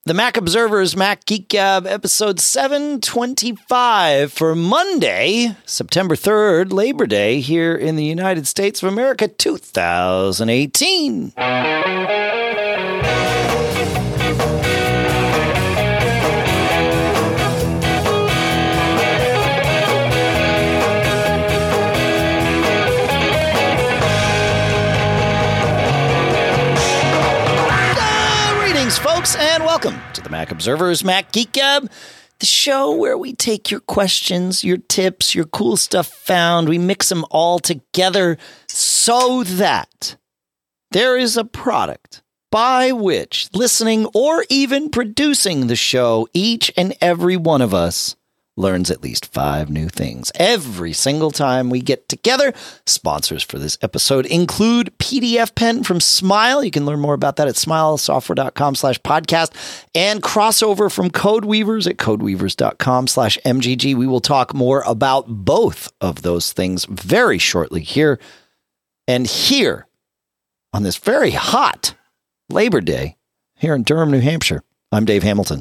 The Mac Observer's Mac Geek Gab, episode 725 for Monday, September 3rd, Labor Day, here in the United States of America, 2018. Folks, and welcome to the Mac Observer's Mac Geek Gab, the show where we take your questions, your tips, your cool stuff found, we mix them all together so that there is a product by which listening or even producing the show, each and every one of us learns at least 5 new things every single time we get together. Sponsors for this episode include PDF Pen from Smile. You can learn more about that at smilesoftware.com/podcast, and Crossover from Codeweavers at codeweavers.com/MGG. We will talk more about both of those things very shortly here. And here on this very hot Labor Day here in Durham, New Hampshire, I'm Dave Hamilton.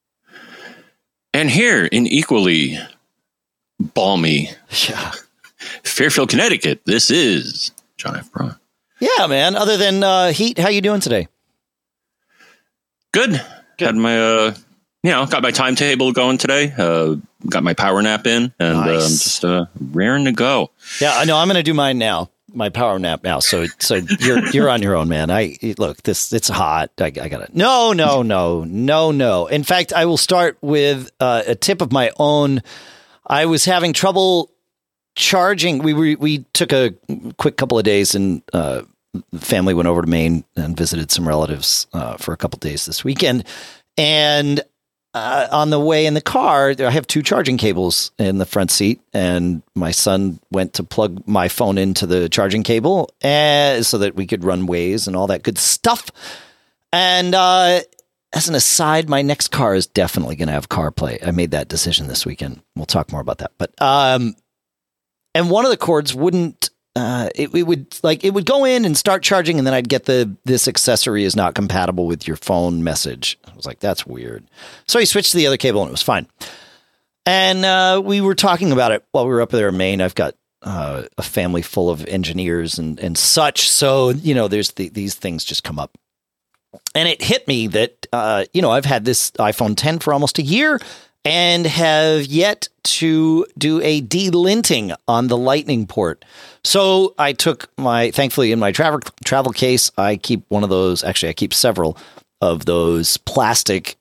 And here in equally balmy Fairfield, Connecticut, this is John F. Braun. Yeah, man. Other than heat, how you doing today? Good. Had my, got my timetable going today. Got my power nap in, and nice. just raring to go. Yeah, I know. I'm going to do mine now. My power nap now. So you're on your own, man. It's hot. I got it. No. In fact, I will start with a tip of my own. I was having trouble charging. We took a quick couple of days, and the family went over to Maine and visited some relatives for a couple of days this weekend. And on the way in the car, I have 2 charging cables in the front seat, and my son went to plug my phone into the charging cable so that we could run Waze and all that good stuff. And as an aside, my next car is definitely going to have CarPlay. I made that decision this weekend. We'll talk more about that. But and one of the cords wouldn't. It would go in and start charging, and then I'd get this accessory is not compatible with your phone message. I was like, that's weird. So I switched to the other cable, and it was fine. And we were talking about it while we were up there in Maine. I've got a family full of engineers and such. So, there's these things just come up. And it hit me that, I've had this iPhone 10 for almost a year and have yet to do a delinting on the Lightning port. So I took thankfully in my travel case, I keep one of those. Actually, I keep several of those plastic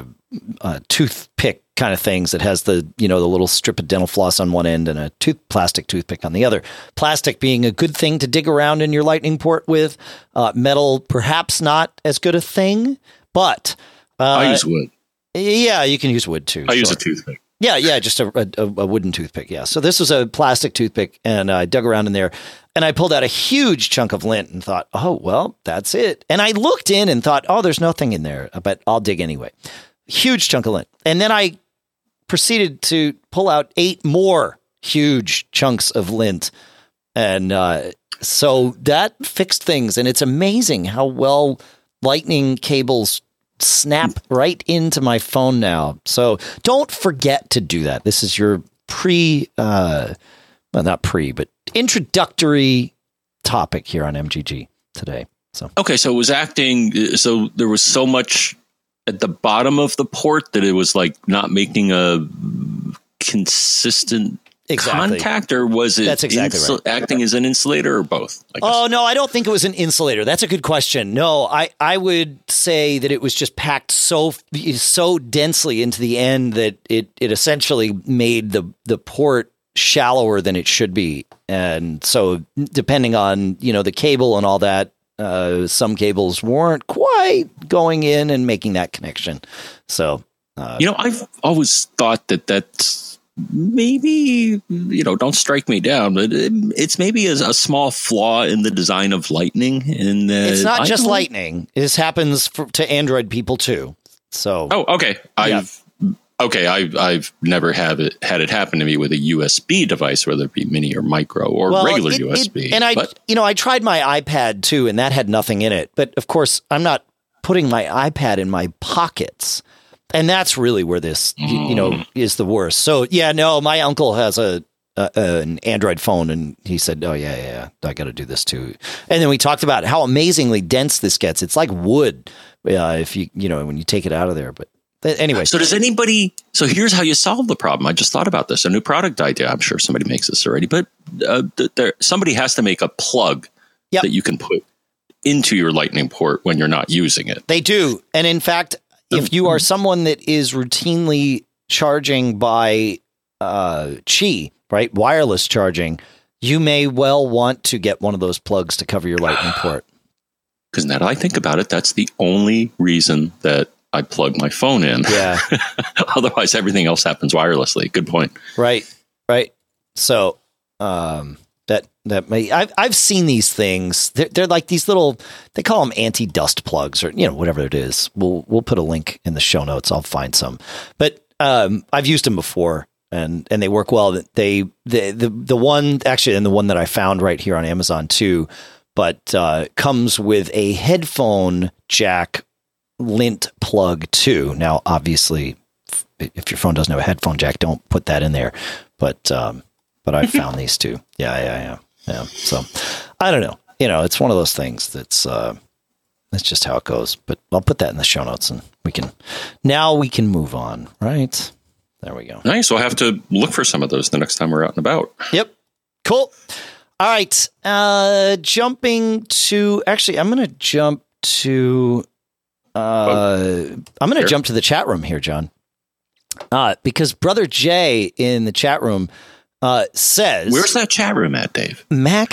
toothpick kind of things that has the little strip of dental floss on one end and a plastic toothpick on the other. Plastic being a good thing to dig around in your Lightning port with. Metal, perhaps not as good a thing, but I use wood. Yeah, you can use wood too. I use a toothpick. Yeah, just a wooden toothpick. Yeah. So this was a plastic toothpick, and I dug around in there, and I pulled out a huge chunk of lint and thought, oh, well, that's it. And I looked in and thought, oh, there's nothing in there, but I'll dig anyway. Huge chunk of lint. And then I proceeded to pull out 8 more huge chunks of lint. And so that fixed things. And it's amazing how well Lightning cables snap right into my phone now. So don't forget to do that. This is your introductory topic here on MGG today. So okay, so it was so there was so much at the bottom of the port that it was like not making a consistent contact, or was it That's exactly right. Acting as an insulator, or both? Oh, no, I don't think it was an insulator. That's a good question. No, I would say that it was just packed so densely into the end that it essentially made the port shallower than it should be. And so depending on, the cable and all that, some cables weren't quite going in and making that connection. So, I've always thought that's maybe, don't strike me down, but it's maybe a small flaw in the design of Lightning. And it's not just Lightning. This happens to Android people too. So, okay. I've never had it happen to me with a USB device, whether it be mini or micro or regular USB. I tried my iPad too, and that had nothing in it. But of course, I'm not putting my iPad in my pockets. And that's really where this, is the worst. So, yeah, no, my uncle has an Android phone, and he said, oh, yeah, I got to do this too. And then we talked about how amazingly dense this gets. It's like wood if when you take it out of there. But anyway. So here's how you solve the problem. I just thought about this. A new product idea. I'm sure somebody makes this already, but somebody has to make a plug that you can put into your Lightning port when you're not using it. They do. And in fact, if you are someone that is routinely charging by Qi, right, wireless charging, you may well want to get one of those plugs to cover your Lightning port. Because now that I think about it, that's the only reason that I plug my phone in. Yeah. Otherwise, everything else happens wirelessly. Good point. Right. So that may I've seen these things. They're like these little. They call them anti-dust plugs, or whatever it is. We'll put a link in the show notes. I'll find some. But I've used them before, and they work well. The one actually, and the one that I found right here on Amazon too, but comes with a headphone jack lint plug too. Now, obviously, if your phone doesn't have a headphone jack, don't put that in there. But I found these two. Yeah. So I don't know. It's one of those things that's just how it goes. But I'll put that in the show notes, and we can move on. Right. There we go. Nice. We'll have to look for some of those the next time we're out and about. Yep. Cool. All right. Jumping to, actually, I'm going to jump to, jump to the chat room here, John. Because Brother Jay in the chat room says, where's that chat room at, Dave?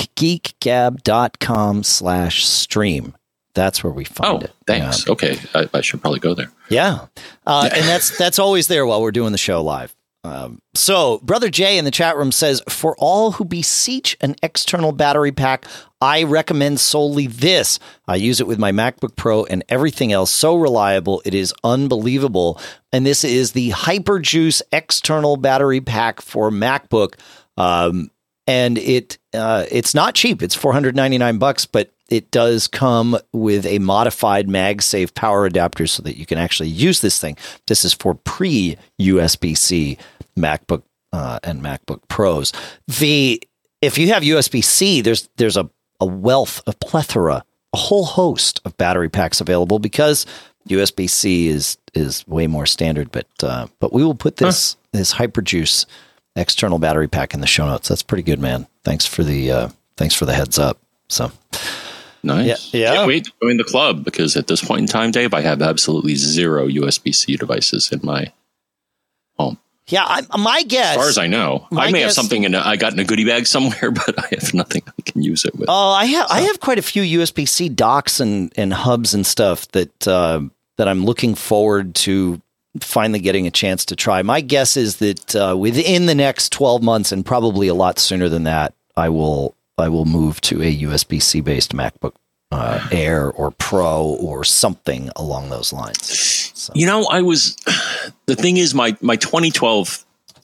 MacGeekGab.com/stream. That's where we find it. Thanks. Okay. I should probably go there. Yeah. And that's always there while we're doing the show live. So Brother Jay in the chat room says, for all who beseech an external battery pack, I recommend solely this. I use it with my MacBook Pro and everything else. So reliable. It is unbelievable. And this is the Hyperjuice external battery pack for MacBook. And it's not cheap. It's $499, but it does come with a modified MagSafe power adapter so that you can actually use this thing. This is for pre-USB-C MacBook and MacBook Pros. If you have USB-C, there's a plethora, a whole host of battery packs available because USB-C is way more standard. But we will put this Hyperjuice external battery pack in the show notes. That's pretty good, man. Thanks for the heads up. So. Nice. Yeah. Can't wait to join the club because at this point in time, Dave, I have absolutely zero USB-C devices in my home. Yeah, my guess. As far as I know, I may have something I got in a goodie bag somewhere, but I have nothing I can use it with. Oh, I have quite a few USB-C docks and hubs and stuff that I'm looking forward to finally getting a chance to try. My guess is that within the next 12 months, and probably a lot sooner than that, I will move to a USB-C based MacBook Air or Pro or something along those lines. So. The thing is, my 2012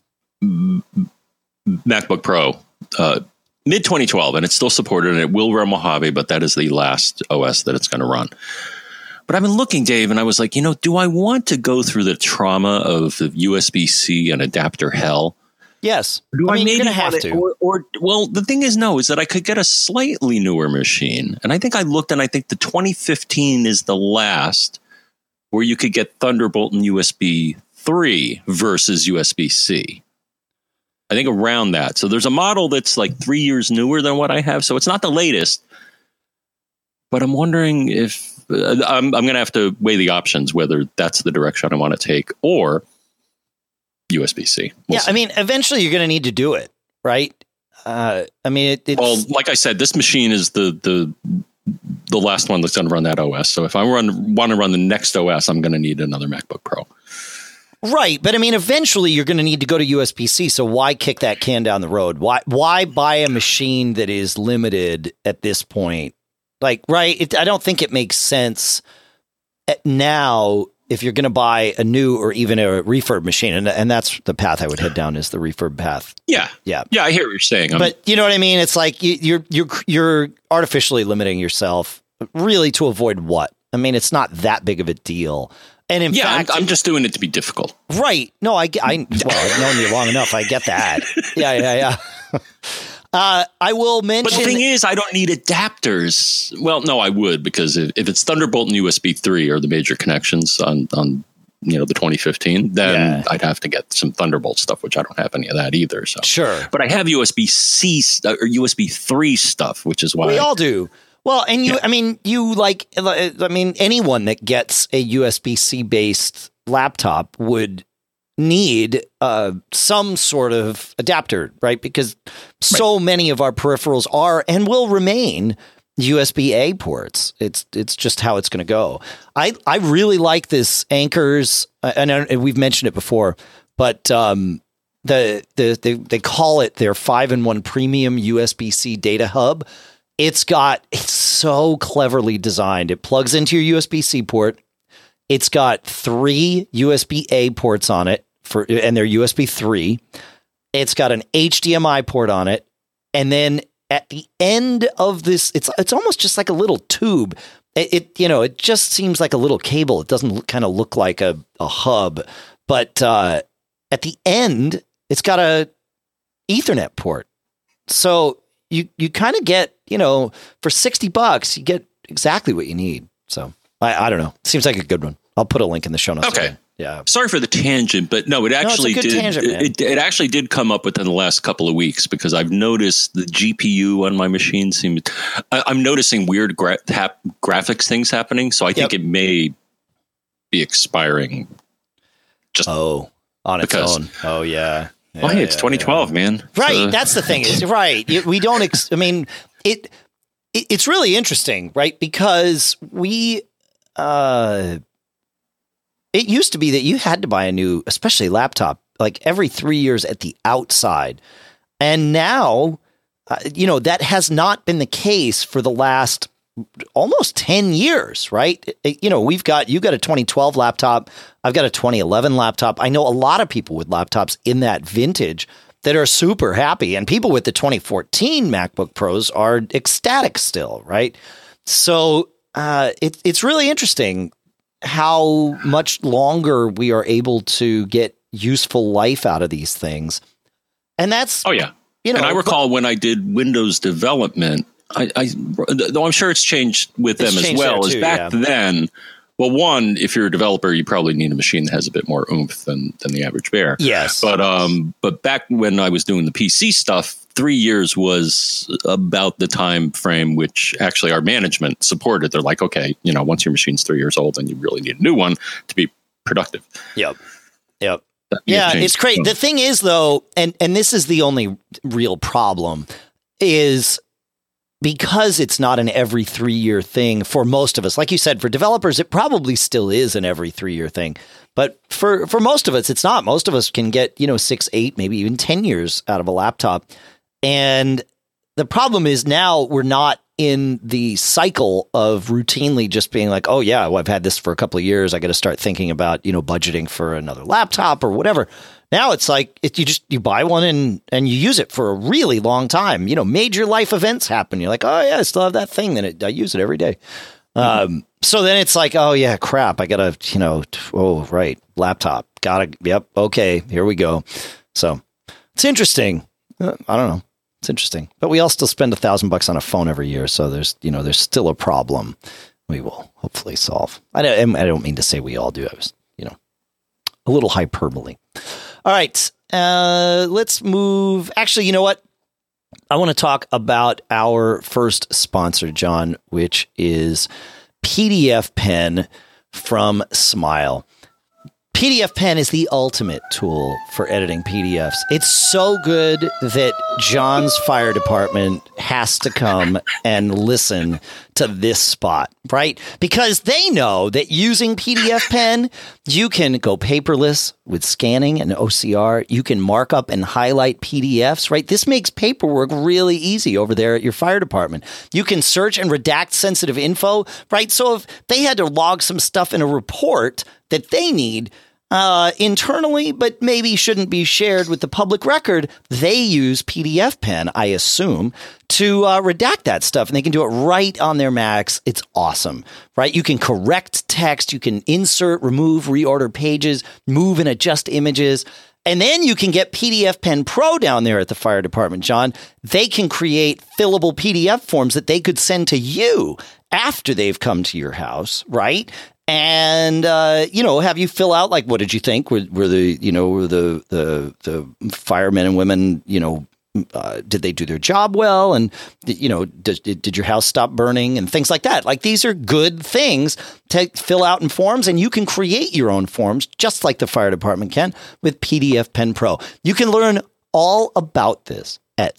MacBook Pro, mid 2012, and it's still supported, and it will run Mojave, but that is the last OS that it's going to run. But I've been looking, Dave, and I was like, do I want to go through the trauma of USB-C and adapter hell? Yes. Do I you're going to have to. Well, the thing is that I could get a slightly newer machine. And I think I looked, and I think the 2015 is the last where you could get Thunderbolt and USB 3 versus USB-C. I think around that. So there's a model that's like 3 years newer than what I have. So it's not the latest. But I'm wondering if I'm going to have to weigh the options, whether that's the direction I want to take or USB-C. We'll see. Eventually you're going to need to do it, right? It's... Well, like I said, this machine is the last one that's going to run that OS. So if I want to run the next OS, I'm going to need another MacBook Pro. Right. But eventually you're going to need to go to USB-C. So why kick that can down the road? Why buy a machine that is limited at this point? I don't think it makes sense now if you're going to buy a new or even a refurb machine, and that's the path I would head down, is the refurb path. Yeah. I hear what you're saying. But you know what I mean? It's like you're artificially limiting yourself, really, to avoid what? I mean, it's not that big of a deal. And in fact, I'm just doing it to be difficult. Right. No, I've known you long enough. I get that. Yeah. I will mention. But the thing is, I don't need adapters. Well, no, I would, because if it's Thunderbolt and USB 3 are the major connections on the 2015, then I'd have to get some Thunderbolt stuff, which I don't have any of that either. So sure. But I have USB-C or USB 3 stuff, which is why we all do. Well, and anyone that gets a USB-C based laptop would need some sort of adapter, right? Because so many of our peripherals are and will remain USB-A ports. It's just how it's going to go. I really like this Anker's, and we've mentioned it before, but they call it their 5-in-1 premium USB-C data hub. It's so cleverly designed. It plugs into your USB-C port. It's got 3 USB-A ports on it and they're USB 3. It's got an HDMI port on it. And then at the end of this, it's almost just like a little tube. It just seems like a little cable. It doesn't kind of look like a hub, but at the end, it's got a Ethernet port. So you kind of get, for $60, you get exactly what you need. So I don't know. Seems like a good one. I'll put a link in the show notes. Okay. Again. Yeah. Sorry for the tangent, but no, it actually it's a good did. Tangent, it actually did come up within the last couple of weeks, because I've noticed the GPU on my machine I'm noticing weird graphics things happening. So I think it may be expiring. Just on its own. Oh yeah. It's 2012, man. Right. That's the thing. Is right. We don't. It's really interesting, right? Because it used to be that you had to buy a new, especially laptop, like every 3 years at the outside. And now, that has not been the case for the last almost 10 years, right? You got a 2012 laptop. I've got a 2011 laptop. I know a lot of people with laptops in that vintage that are super happy. And people with the 2014 MacBook Pros are ecstatic still, right? So it's really interesting how much longer we are able to get useful life out of these things. And that's, and I recall when I did Windows development, though I'm sure it's changed with them as well, as back then. Well, one, if you're a developer, you probably need a machine that has a bit more oomph than the average bear. Yes. But back when I was doing the PC stuff, 3 years was about the time frame which actually our management supported. They're like, okay, once your machine's 3 years old, then you really need a new one to be productive. Yep. Yeah, it's great. The thing is, though, and this is the only real problem, is because it's not an every 3 year thing for most of us. Like you said, for developers, it probably still is an every 3 year thing. But for most of us, it's not. Most of us can get, 6, 8, maybe even 10 years out of a laptop. And the problem is now we're not in the cycle of routinely just being like, oh, yeah, well, I've had this for a couple of years. I got to start thinking about, budgeting for another laptop or whatever. Now it's like you buy one and you use it for a really long time. Major life events happen. You're like, oh, yeah, I still have that thing. Then I use it every day. So then it's like, oh, yeah, crap. I got to, laptop. Yep. Okay, here we go. So it's interesting. I don't know. It's interesting, but we all still spend $1,000 on a phone every year. So there's still a problem we will hopefully solve. I don't mean to say we all do. I was, a little hyperbole. All right. Let's move. Actually, you know what? I want to talk about our first sponsor, John, which is PDF Pen from Smile. PDF Pen is the ultimate tool for editing PDFs. It's so good that John's fire department has to come and listen to this spot, right? Because they know that using PDF Pen, you can go paperless with scanning and OCR. You can mark up and highlight PDFs, right? This makes paperwork really easy over there at your fire department. You can search and redact sensitive info, right? So if they had to log some stuff in a report that they need, internally, but maybe shouldn't be shared with the public record. They use PDFpen, I assume, to redact that stuff, and they can do it right on their Macs. It's awesome, right? You can correct text, you can insert, remove, reorder pages, move and adjust images. And then you can get PDFpen Pro down there at the fire department, John. They can create fillable PDF forms that they could send to you after they've come to your house, right? And, have you fill out, like, what did you think? Were the firemen and women, did they do their job well? And, did your house stop burning and things like that? Like, these are good things to fill out in forms, and you can create your own forms just like the fire department can with PDFpen Pro. You can learn all about this at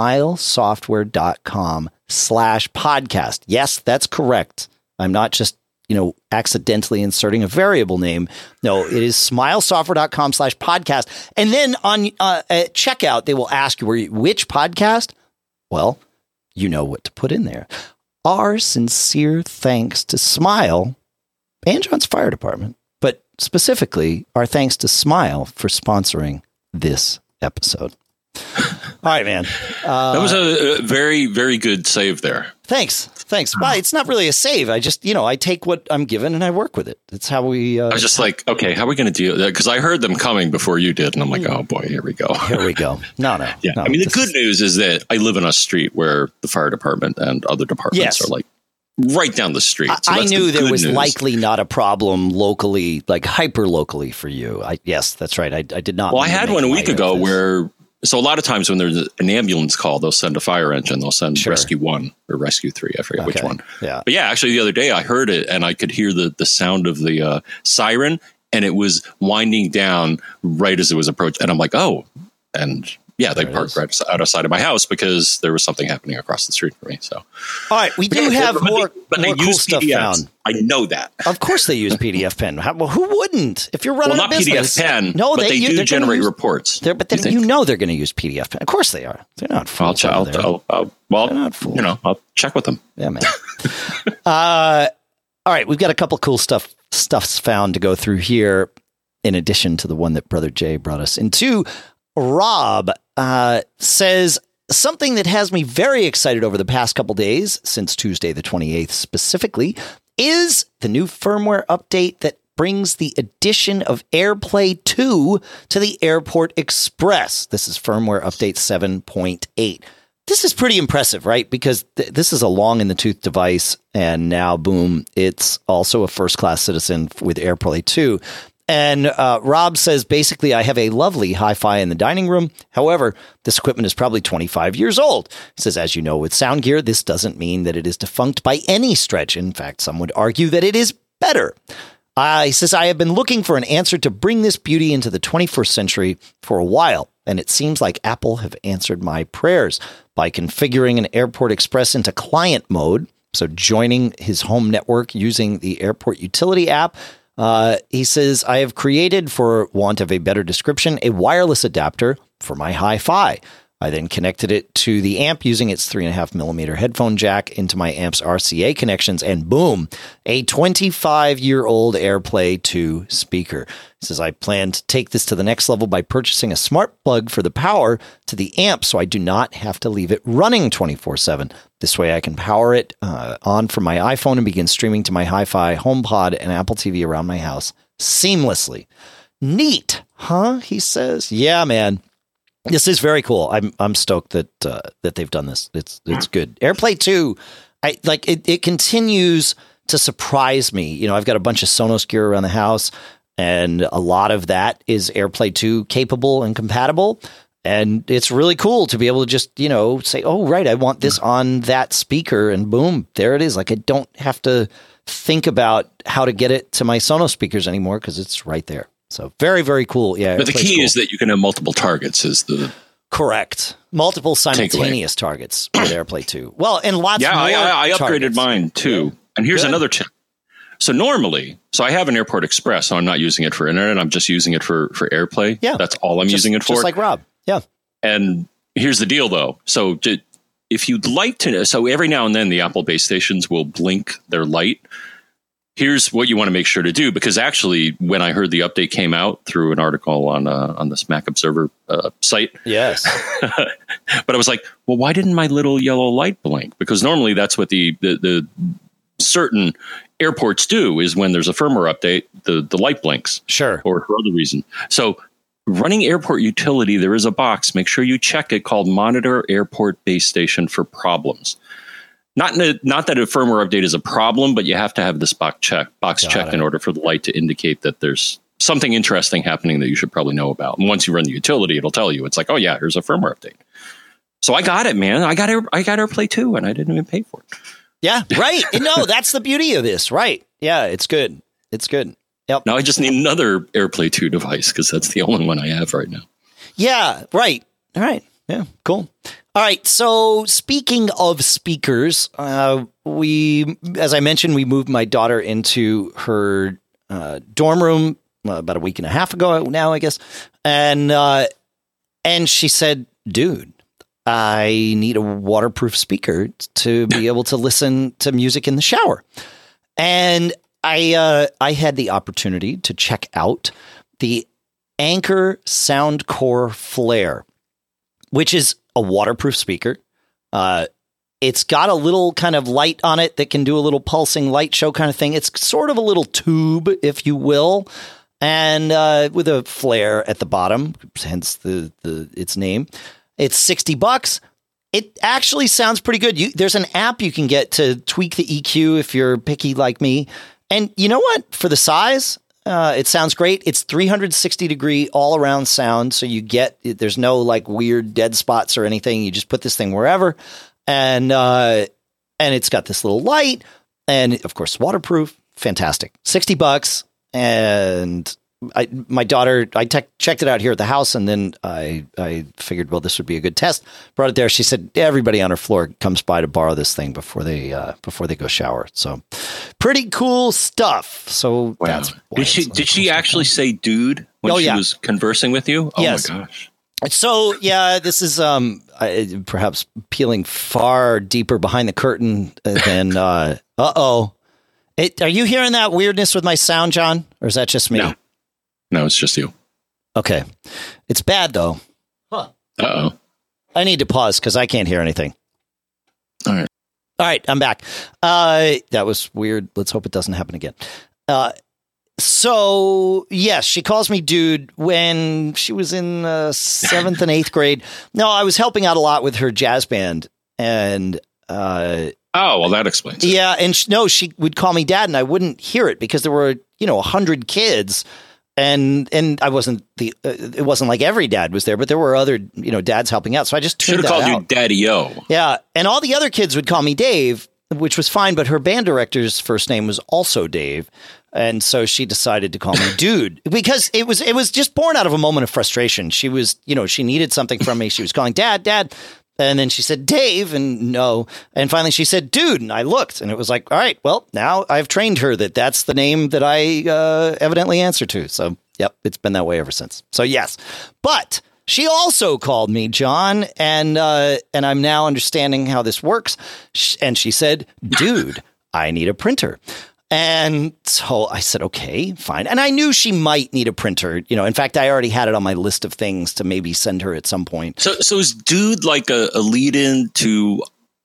smilesoftware.com/podcast. Yes, that's correct. I'm not just accidentally inserting a variable name. No, it is smilesoftware.com/podcast. And then on at checkout, they will ask you which podcast. Well, you know what to put in there. Our sincere thanks to Smile and John's Fire Department, but specifically our thanks to Smile for sponsoring this episode. All right, man. That was a very, very good save there. Thanks. Well, it's not really a save. I just, I take what I'm given and I work with it. That's how we... I was just like, okay, how are we going to deal with that? Because I heard them coming before you did. And I'm like, oh, boy, here we go. Here we go. No. Yeah. No, I mean, the good news is that I live in a street where the fire department and other departments are like right down the street. So I knew there was likely not a problem locally, like hyper locally for you. Yes, that's right. I did not. Well, I had one a week ago where... So a lot of times when there's an ambulance call, they'll send a fire engine. They'll send Rescue 1 or Rescue 3. I forget which one. Yeah. But yeah, actually the other day I heard it and I could hear the sound of the siren, and it was winding down right as it was approaching. And I'm like, oh, and yeah, they parked right outside of my house because there was something happening across the street for me. So, all right, we do have more cool stuff found. I know that. Of course, they use PDFpen. Well, who wouldn't? If you're running a business, PDFpen. No, but they do generate reports. But then they're going to use PDFpen. Of course, they are. They're not fools. I'll check with them. Yeah, man. All right, we've got a couple cool stuffs found to go through here, in addition to the one that Brother Jay brought us into. Rob says something that has me very excited over the past couple days, since Tuesday the 28th specifically, is the new firmware update that brings the addition of AirPlay 2 to the Airport Express. This is firmware update 7.8. This is pretty impressive, right? Because this is a long-in-the-tooth device, and now, boom, it's also a first-class citizen with AirPlay 2. And Rob says, basically, I have a lovely hi-fi in the dining room. However, this equipment is probably 25 years old. He says, as you know, with sound gear, this doesn't mean that it is defunct by any stretch. In fact, some would argue that it is better. He says, I have been looking for an answer to bring this beauty into the 21st century for a while, and it seems like Apple have answered my prayers by configuring an Airport Express into client mode, so joining his home network using the Airport Utility app. He says, I have created, for want of a better description, a wireless adapter for my hi-fi. I then connected it to the amp using its 3.5mm headphone jack into my amp's RCA connections, and boom, a 25-year-old AirPlay 2 speaker. He says, I plan to take this to the next level by purchasing a smart plug for the power to the amp so I do not have to leave it running 24/7. This way I can power it on from my iPhone and begin streaming to my hi-fi, HomePod, and Apple TV around my house seamlessly. Neat, huh? He says. Yeah, man. This is very cool. I'm stoked that they've done this. It's good. AirPlay 2, it continues to surprise me. I've got a bunch of Sonos gear around the house, and a lot of that is AirPlay 2 capable and compatible. And it's really cool to be able to just, say, oh, right, I want this on that speaker, and boom, there it is. Like, I don't have to think about how to get it to my Sonos speakers anymore because it's right there. So very, very cool. Yeah. But the key is that you can have multiple targets is the correct. Multiple simultaneous targets with AirPlay 2. Well, and lots more I upgraded targets. Mine too. Yeah. And here's another tip. So normally, I have an Airport Express, so I'm not using it for internet. I'm just using it for AirPlay. Yeah. That's all I'm using it for. Just like Rob. Yeah. And here's the deal though. So if you'd like to know, so every now and then the Apple base stations will blink their light. here's what you want to make sure to do, because actually when I heard the update came out through an article on the Mac Observer site. Yes. But I was like, well, why didn't my little yellow light blink? Because normally that's what the certain airports do, is when there's a firmware update, the light blinks. Sure. Or for other reason. So running airport utility, there is a box. Make sure you check it, called Monitor Airport Base Station for Problems. Not that a firmware update is a problem, but you have to have this box checked in order for the light to indicate that there's something interesting happening that you should probably know about. And once you run the utility, it'll tell you. It's like, oh yeah, here's a firmware update. So I got it, man. I got AirPlay 2, and I didn't even pay for it. Yeah, right. No, that's the beauty of this, right? Yeah, it's good. It's good. Yep. Now I just need another AirPlay 2 device, because that's the only one I have right now. Yeah, right. All right. Yeah, cool. All right. So speaking of speakers, as I mentioned, we moved my daughter into her dorm room about a week and a half ago now, I guess. And she said, dude, I need a waterproof speaker to be able to listen to music in the shower. And I had the opportunity to check out the Anker Soundcore Flare, which is a waterproof speaker. It's got a little kind of light on it that can do a little pulsing light show kind of thing. It's sort of a little tube, if you will, and with a flare at the bottom, hence its name. It's $60. It actually sounds pretty good. There's an app you can get to tweak the EQ if you're picky like me. And you know what? For the size, it sounds great. It's 360 degree all around sound. So there's no like weird dead spots or anything. You just put this thing wherever. And it's got this little light, and of course, waterproof. Fantastic. $60. And my daughter, I checked it out here at the house, and then I figured, well, this would be a good test. Brought it there. She said everybody on her floor comes by to borrow this thing before they go shower. So pretty cool stuff. So wow. That's did she actually say dude when she was conversing with you? Oh yes. My gosh. So yeah, this is perhaps peeling far deeper behind the curtain than are you hearing that weirdness with my sound, John? Or is that just me? No, it's just you. Okay. It's bad, though. Huh. Uh-oh. I need to pause because I can't hear anything. All right, I'm back. That was weird. Let's hope it doesn't happen again. So, yes, she calls me dude when she was in 7th and 8th grade. No, I was helping out a lot with her jazz band. And oh, well, that explains it. Yeah, and she would call me dad, and I wouldn't hear it because there were, 100 kids. And I wasn't it wasn't like every dad was there, but there were other, dads helping out. So I just should have called you Daddy-O. Yeah. And all the other kids would call me Dave, which was fine. But her band director's first name was also Dave. And so she decided to call me dude because it was just born out of a moment of frustration. She was, she needed something from me. She was calling dad. And then she said, Dave, and no. And finally she said, dude. And I looked, and it was like, all right, well, now I've trained her that's the name that I evidently answer to. So, yep, it's been that way ever since. So, yes. But she also called me John, and I'm now understanding how this works. And she said, dude, I need a printer. And so I said, okay, fine. And I knew she might need a printer. In fact, I already had it on my list of things to maybe send her at some point. So is dude like a lead in to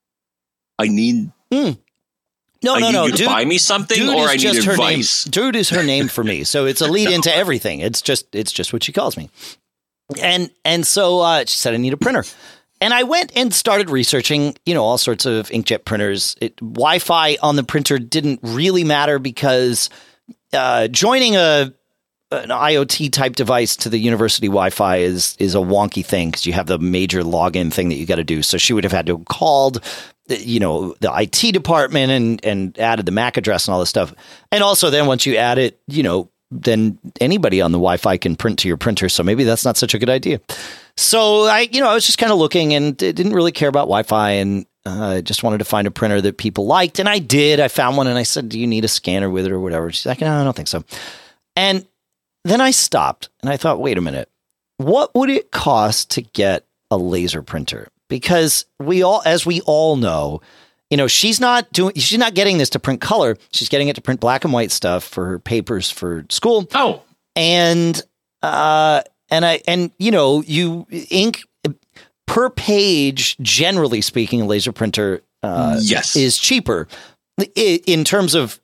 I need No. You to buy me something, or I need advice? Dude is her name for me. So it's a lead into everything. It's just what she calls me. And so she said, I need a printer. And I went and started researching, all sorts of inkjet printers. Wi-Fi on the printer didn't really matter because joining an IoT type device to the university Wi-Fi is a wonky thing because you have the major login thing that you got to do. So she would have had to have called, the IT department and added the MAC address and all this stuff. And also then once you add it, then anybody on the Wi-Fi can print to your printer. So maybe that's not such a good idea. So I was just kind of looking and didn't really care about Wi-Fi and just wanted to find a printer that people liked. And I did. I found one and I said, do you need a scanner with it or whatever? She's like, no, I don't think so. And then I stopped and I thought, wait a minute, what would it cost to get a laser printer? Because as we all know, she's not getting this to print color. She's getting it to print black and white stuff for her papers for school. Oh, and you ink per page, generally speaking, a laser printer yes, is cheaper in terms of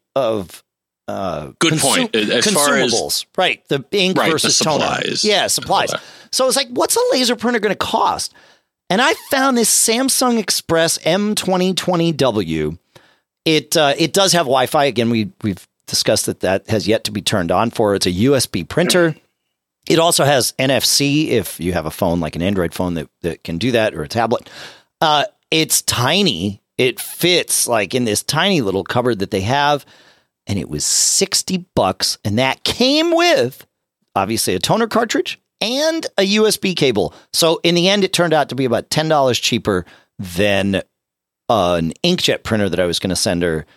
good point. As far as right, the ink versus the supplies. toner. Yeah, supplies. So it's like, what's a laser printer going to cost? And I found this Samsung Express M2020W. It does have Wi-Fi. Again, we've discussed that has yet to be turned on for. It's a USB printer. It also has NFC if you have a phone like an Android phone that can do that, or a tablet. It's tiny. It fits like in this tiny little cupboard that they have, and it was $60, and that came with obviously a toner cartridge and a USB cable. So in the end, it turned out to be about $10 cheaper than an inkjet printer that I was going to send her.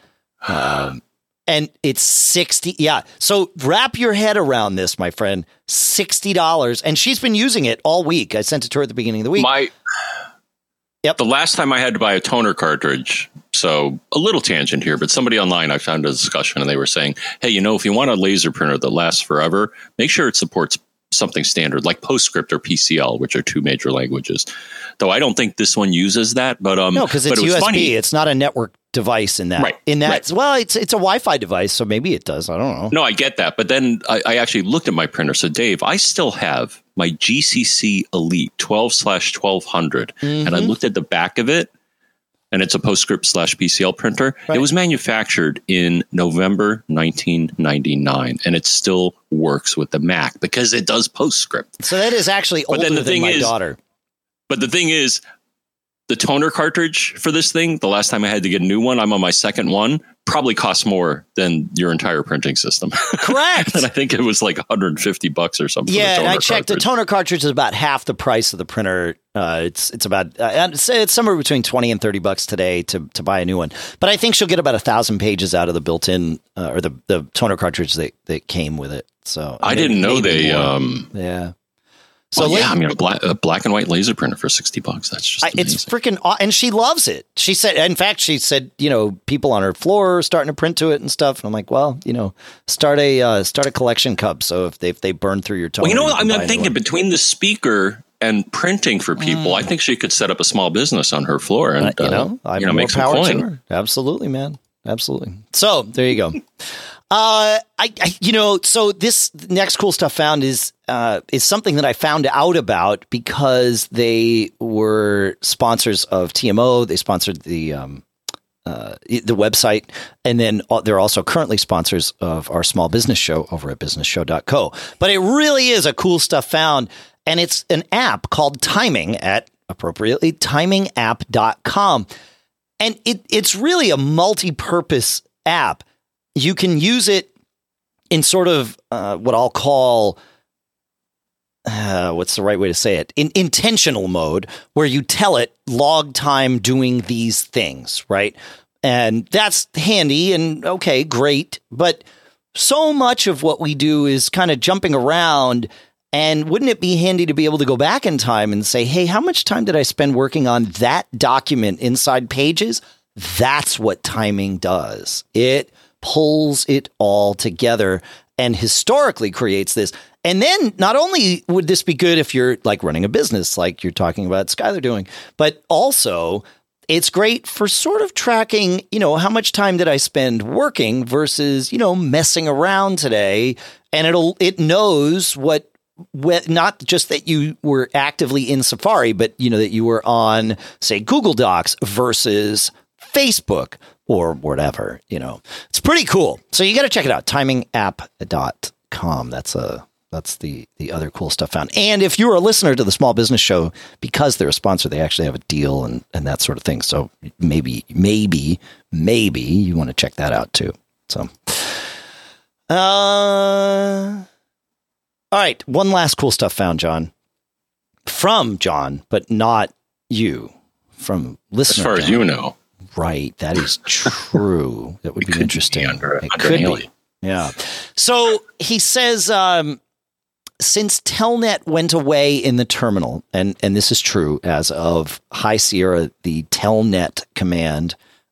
And it's $60. Yeah. So wrap your head around this, my friend. $60. And she's been using it all week. I sent it to her at the beginning of the week. The last time I had to buy a toner cartridge, so a little tangent here, but somebody online, I found a discussion and they were saying, hey, if you want a laser printer that lasts forever, make sure it supports something standard like PostScript or PCL, which are two major languages. Though I don't think this one uses that, but no, because it's USB. Funny. It's not a network device in that. Right. Well, it's a Wi-Fi device, so maybe it does. I don't know. No, I get that, but then I actually looked at my printer. So, Dave, I still have my GCC Elite 12/1200, and I looked at the back of it, and it's a PostScript/PCL printer. Right. It was manufactured in November 1999, and it still works with the Mac because it does PostScript. So that is actually older than my daughter. But the thing is, the toner cartridge for this thing, the last time I had to get a new one, I'm on my second one, probably costs more than your entire printing system. Correct. And I think it was like $150 or something. Yeah, and I checked. The toner cartridge is about half the price of the printer. It's about it's somewhere between $20 and $30 today to buy a new one. But I think she'll get about 1,000 pages out of the built-in or the toner cartridge that came with it. So I didn't know they. Yeah. So a black and white laser printer for $60. That's just amazing. It's freaking, and she loves it. She said, people on her floor are starting to print to it and stuff. And I'm like, well, start a collection cup. So if they burn through your toner. Well, I'm thinking between the speaker and printing for people, I think she could set up a small business on her floor and make some coin. Absolutely, man. Absolutely. So there you go. So this next cool stuff found is something that I found out about because they were sponsors of TMO. They sponsored the website, and then they're also currently sponsors of our small business show over at businessshow.co. But it really is a cool stuff found, and it's an app called Timing at appropriately timingapp.com. And it's really a multi-purpose app. You can use it in sort of what I'll call, what's the right way to say it? In intentional mode, where you tell it log time doing these things, right? And that's handy and okay, great. But so much of what we do is kind of jumping around. And wouldn't it be handy to be able to go back in time and say, hey, how much time did I spend working on that document inside Pages? That's what Timing does. It pulls it all together and historically creates this. And then not only would this be good if you're like running a business, like you're talking about Skylar doing, but also it's great for sort of tracking, how much time did I spend working versus, messing around today. And it knows not just that you were actively in Safari, but that you were on, say, Google Docs versus Facebook or whatever. It's pretty cool. So you got to check it out. Timingapp.com. That's the other cool stuff found. And if you're a listener to the Small Business Show, because they're a sponsor, they actually have a deal and that sort of thing. So maybe you want to check that out too. So, all right, one last cool stuff found, John. From John, but not you. From listener. As far as you know. Right, that is true. That would be interesting. It could be. Yeah. So he says, since Telnet went away in the terminal, and this is true as of High Sierra, the Telnet command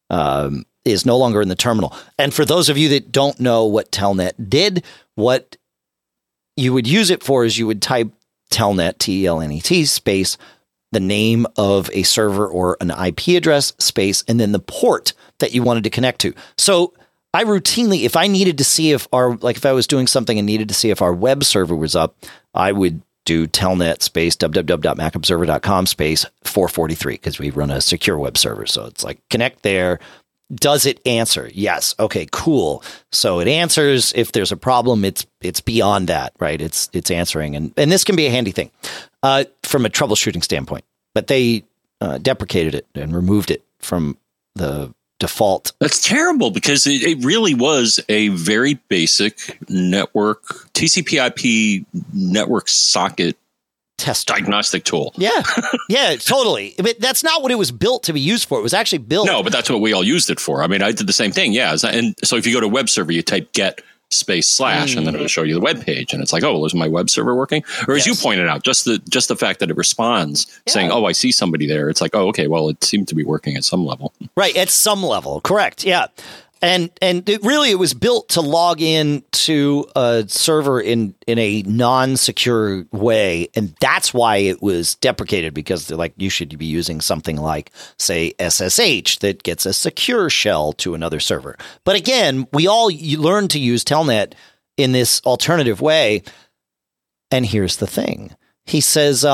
is no longer in the terminal. And for those of you that don't know what Telnet did, what you would use it for is you would type Telnet, Telnet, space, the name of a server or an IP address, space, and then the port that you wanted to connect to. So I routinely, if I needed to see if if I was doing something and needed to see if our web server was up, I would do telnet space www.macobserver.com space 443 because we run a secure web server. So it's like connect there. Does it answer? Yes. Okay, cool. So it answers. If there's a problem, it's beyond that, right? It's answering. And this can be a handy thing from a troubleshooting standpoint. But they deprecated it and removed it from the default. That's terrible because it really was a very basic network, TCP/IP network socket test diagnostic tool. Yeah. Yeah, totally. But that's not what it was built to be used for. It was actually built. No, but that's what we all used it for. I mean, I did the same thing. Yeah. And so if you go to a web server, you type get space / and then it'll show you the web page. And it's like, oh, well, is my web server working? Or as you pointed out, just the fact that it responds saying, oh, I see somebody there. It's like, oh, okay, well, it seemed to be working at some level. Right. At some level. Correct. Yeah. And it was built to log in to a server in a non-secure way. And that's why it was deprecated, because they're like, you should be using something like, say, SSH that gets a secure shell to another server. But again, you learn to use Telnet in this alternative way. And here's the thing. He says,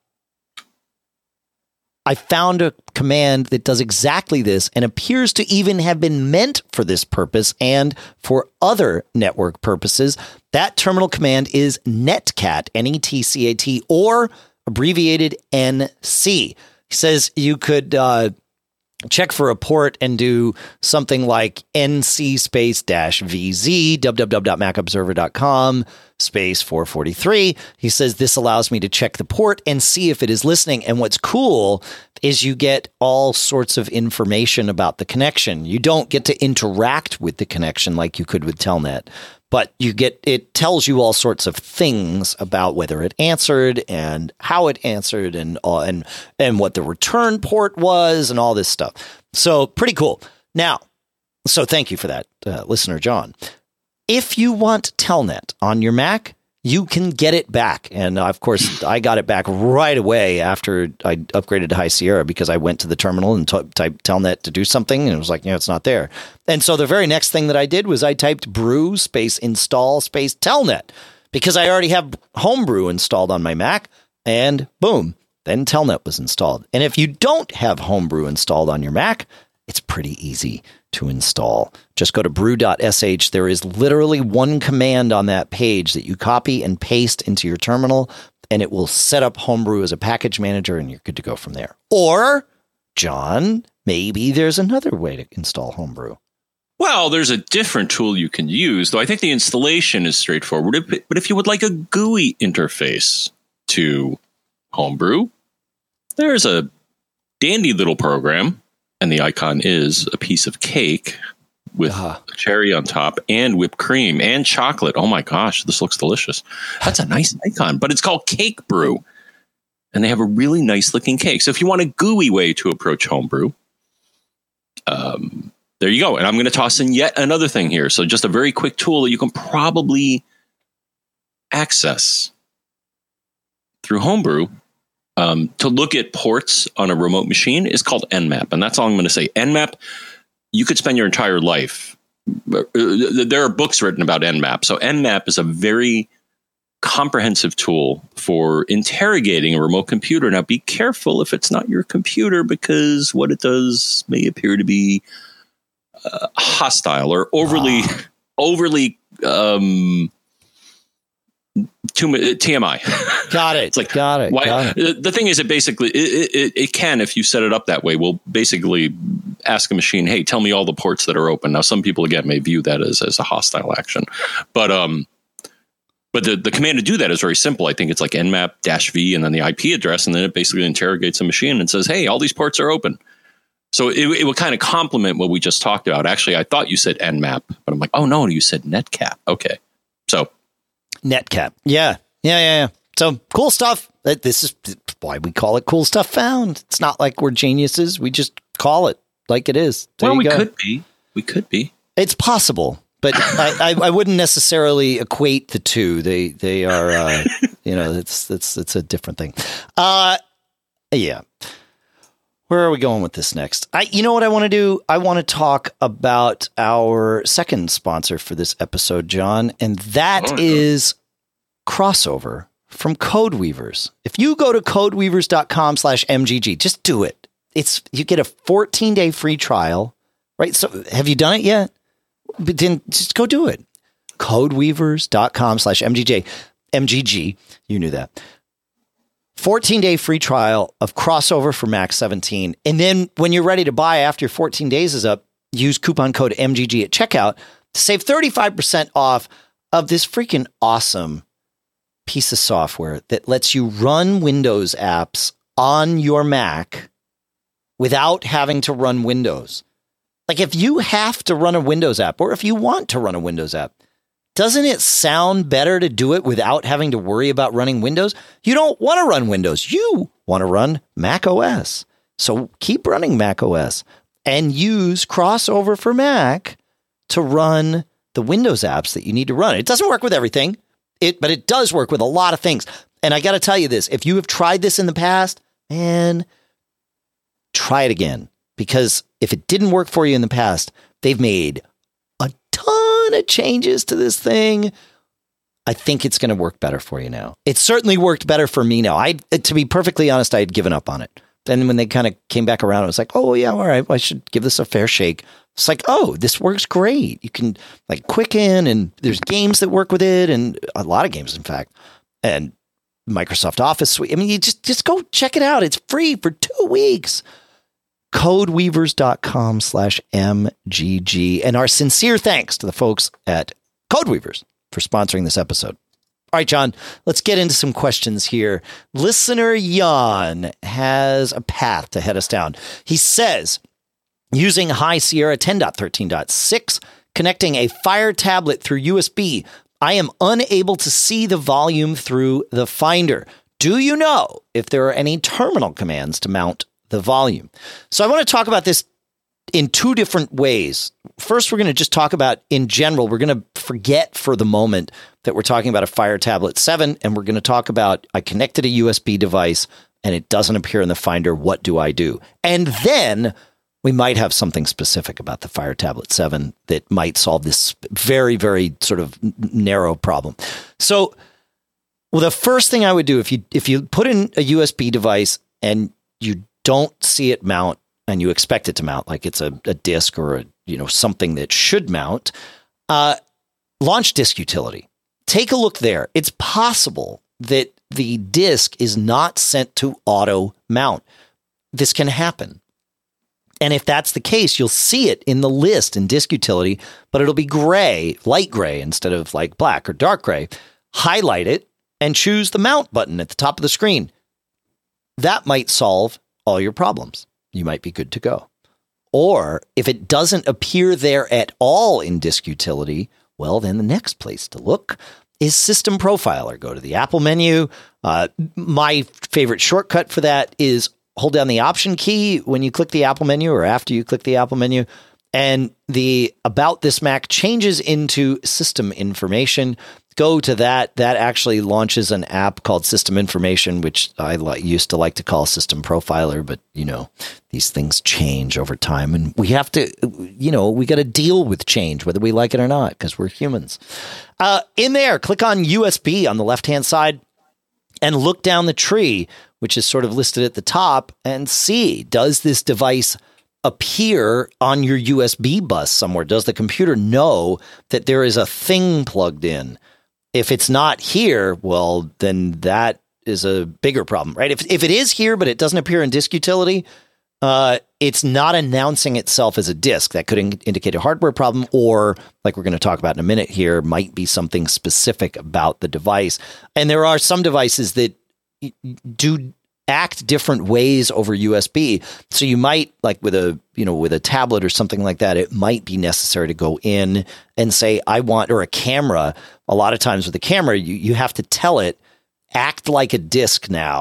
I found a command that does exactly this and appears to even have been meant for this purpose and for other network purposes. That terminal command is netcat, Netcat, or abbreviated NC. He says you could check for a port and do something like NC space -VZ, www.macobserver.com space 443. He says this allows me to check the port and see if it is listening. And what's cool is you get all sorts of information about the connection. You don't get to interact with the connection like you could with Telnet, but it tells you all sorts of things about whether it answered and how it answered and what the return port was and all this stuff. So pretty cool. Now, so thank you for that, listener John. If you want Telnet on your Mac, you can get it back. And of course, I got it back right away after I upgraded to High Sierra, because I went to the terminal and typed Telnet to do something. And it was like, it's not there. And so the very next thing that I did was I typed brew space install space Telnet, because I already have Homebrew installed on my Mac, and boom, then Telnet was installed. And if you don't have Homebrew installed on your Mac, it's pretty easy to install. Just go to brew.sh. There is literally one command on that page that you copy and paste into your terminal, and it will set up Homebrew as a package manager, and you're good to go from there. Or, John, maybe there's another way to install Homebrew. Well, there's a different tool you can use, though I think the installation is straightforward. But if you would like a GUI interface to Homebrew, there's a dandy little program. And the icon is a piece of cake with a cherry on top and whipped cream and chocolate. Oh my gosh, this looks delicious. That's a nice icon, but it's called Cake Brew. And they have a really nice looking cake. So if you want a GUI way to approach Homebrew, there you go. And I'm going to toss in yet another thing here. So just a very quick tool that you can probably access through Homebrew. To look at ports on a remote machine is called Nmap. And that's all I'm going to say. Nmap, you could spend your entire life. There are books written about Nmap. So Nmap is a very comprehensive tool for interrogating a remote computer. Now, be careful if it's not your computer, because what it does may appear to be hostile or overly TMI. Got it. It's like, got it. The thing is, it basically, it can, if you set it up that way, will basically ask a machine, hey, tell me all the ports that are open. Now, some people, again, may view that as a hostile action. But the command to do that is very simple. I think it's like nmap-v and then the IP address, and then it basically interrogates a machine and says, hey, all these ports are open. So it would kind of complement what we just talked about. Actually, I thought you said Nmap, but I'm like, oh, no, you said netcat. Okay. So netcat. Yeah. So cool stuff. This is why we call it Cool Stuff Found. It's not like we're geniuses. We just call it. like it is. There well, you go. We could be. It's possible, but I wouldn't necessarily equate the two. They are, it's a different thing. Yeah. Where are we going with this next? You know what I want to do? I want to talk about our second sponsor for this episode, John, and that is Crossover from Codeweavers. If you go to codeweavers.com/MGG, just do it. You get a 14-day free trial, right? So have you done it yet? But then just go do it. Codeweavers.com/MGG. You knew that. 14-day free trial of Crossover for Mac 17. And then when you're ready to buy after your 14 days is up, use coupon code MGG at checkout to save 35% off of this freaking awesome piece of software that lets you run Windows apps on your Mac without having to run Windows. Like if you have to run a Windows app, or if you want to run a Windows app, doesn't it sound better to do it without having to worry about running Windows? You don't want to run Windows. You want to run Mac OS. So keep running Mac OS and use Crossover for Mac to run the Windows apps that you need to run. It doesn't work with everything, but it does work with a lot of things. And I got to tell you this, if you have tried this in the past, man, try it again. Because if it didn't work for you in the past, they've made a ton of changes to this thing. I think it's going to work better for you now. It certainly worked better for me now. To be perfectly honest, I had given up on it. Then when they kind of came back around, I was like, oh yeah, all right, well, I should give this a fair shake. It's like, oh, this works great. You can like Quicken, and there's games that work with it, and a lot of games, in fact, and Microsoft Office Suite. I mean, you just go check it out. It's free for 2 weeks. Codeweavers.com/MGG. And our sincere thanks to the folks at Codeweavers for sponsoring this episode. All right, John, let's get into some questions here. Listener Jan has a path to head us down. He says, using High Sierra 10.13.6, connecting a Fire tablet through USB, I am unable to see the volume through the Finder. Do you know if there are any terminal commands to mount the volume? So I want to talk about this in 2 different ways. First, we're going to just talk about in general. We're going to forget for the moment that we're talking about a Fire Tablet 7, and we're going to talk about I connected a USB device and it doesn't appear in the Finder. What do I do? And then we might have something specific about the Fire Tablet 7 that might solve this very, very sort of narrow problem. So, well, the first thing I would do if you put in a USB device and you don't see it mount and you expect it to mount, like it's a disk or something that should mount, launch Disk Utility. Take a look there. It's possible that the disk is not sent to auto mount. This can happen. And if that's the case, you'll see it in the list in Disk Utility, but it'll be gray, light gray instead of like black or dark gray. Highlight it and choose the mount button at the top of the screen. That might solve all your problems. You might be good to go. Or if it doesn't appear there at all in Disk Utility, well, then the next place to look is System Profiler. Go to the Apple menu. My favorite shortcut for that is hold down the Option key when you click the Apple menu or after you click the Apple menu, and the About This Mac changes into System Information. Go to that. That actually launches an app called System Information, which I used to like to call System Profiler, but these things change over time, and we have to, we got to deal with change, whether we like it or not, because we're humans. In there, click on USB on the left-hand side and look down the tree, which is sort of listed at the top, and see, does this device appear on your USB bus somewhere? Does the computer know that there is a thing plugged in? If it's not here, well, then that is a bigger problem, right? If it is here, but it doesn't appear in Disk Utility, it's not announcing itself as a disk. That could indicate a hardware problem, or like we're going to talk about in a minute here, might be something specific about the device. And there are some devices that do act different ways over USB. So you might, like with a tablet or something like that, it might be necessary to go in and say, I want, or a camera. A lot of times with a camera, you have to tell it, act like a disk now.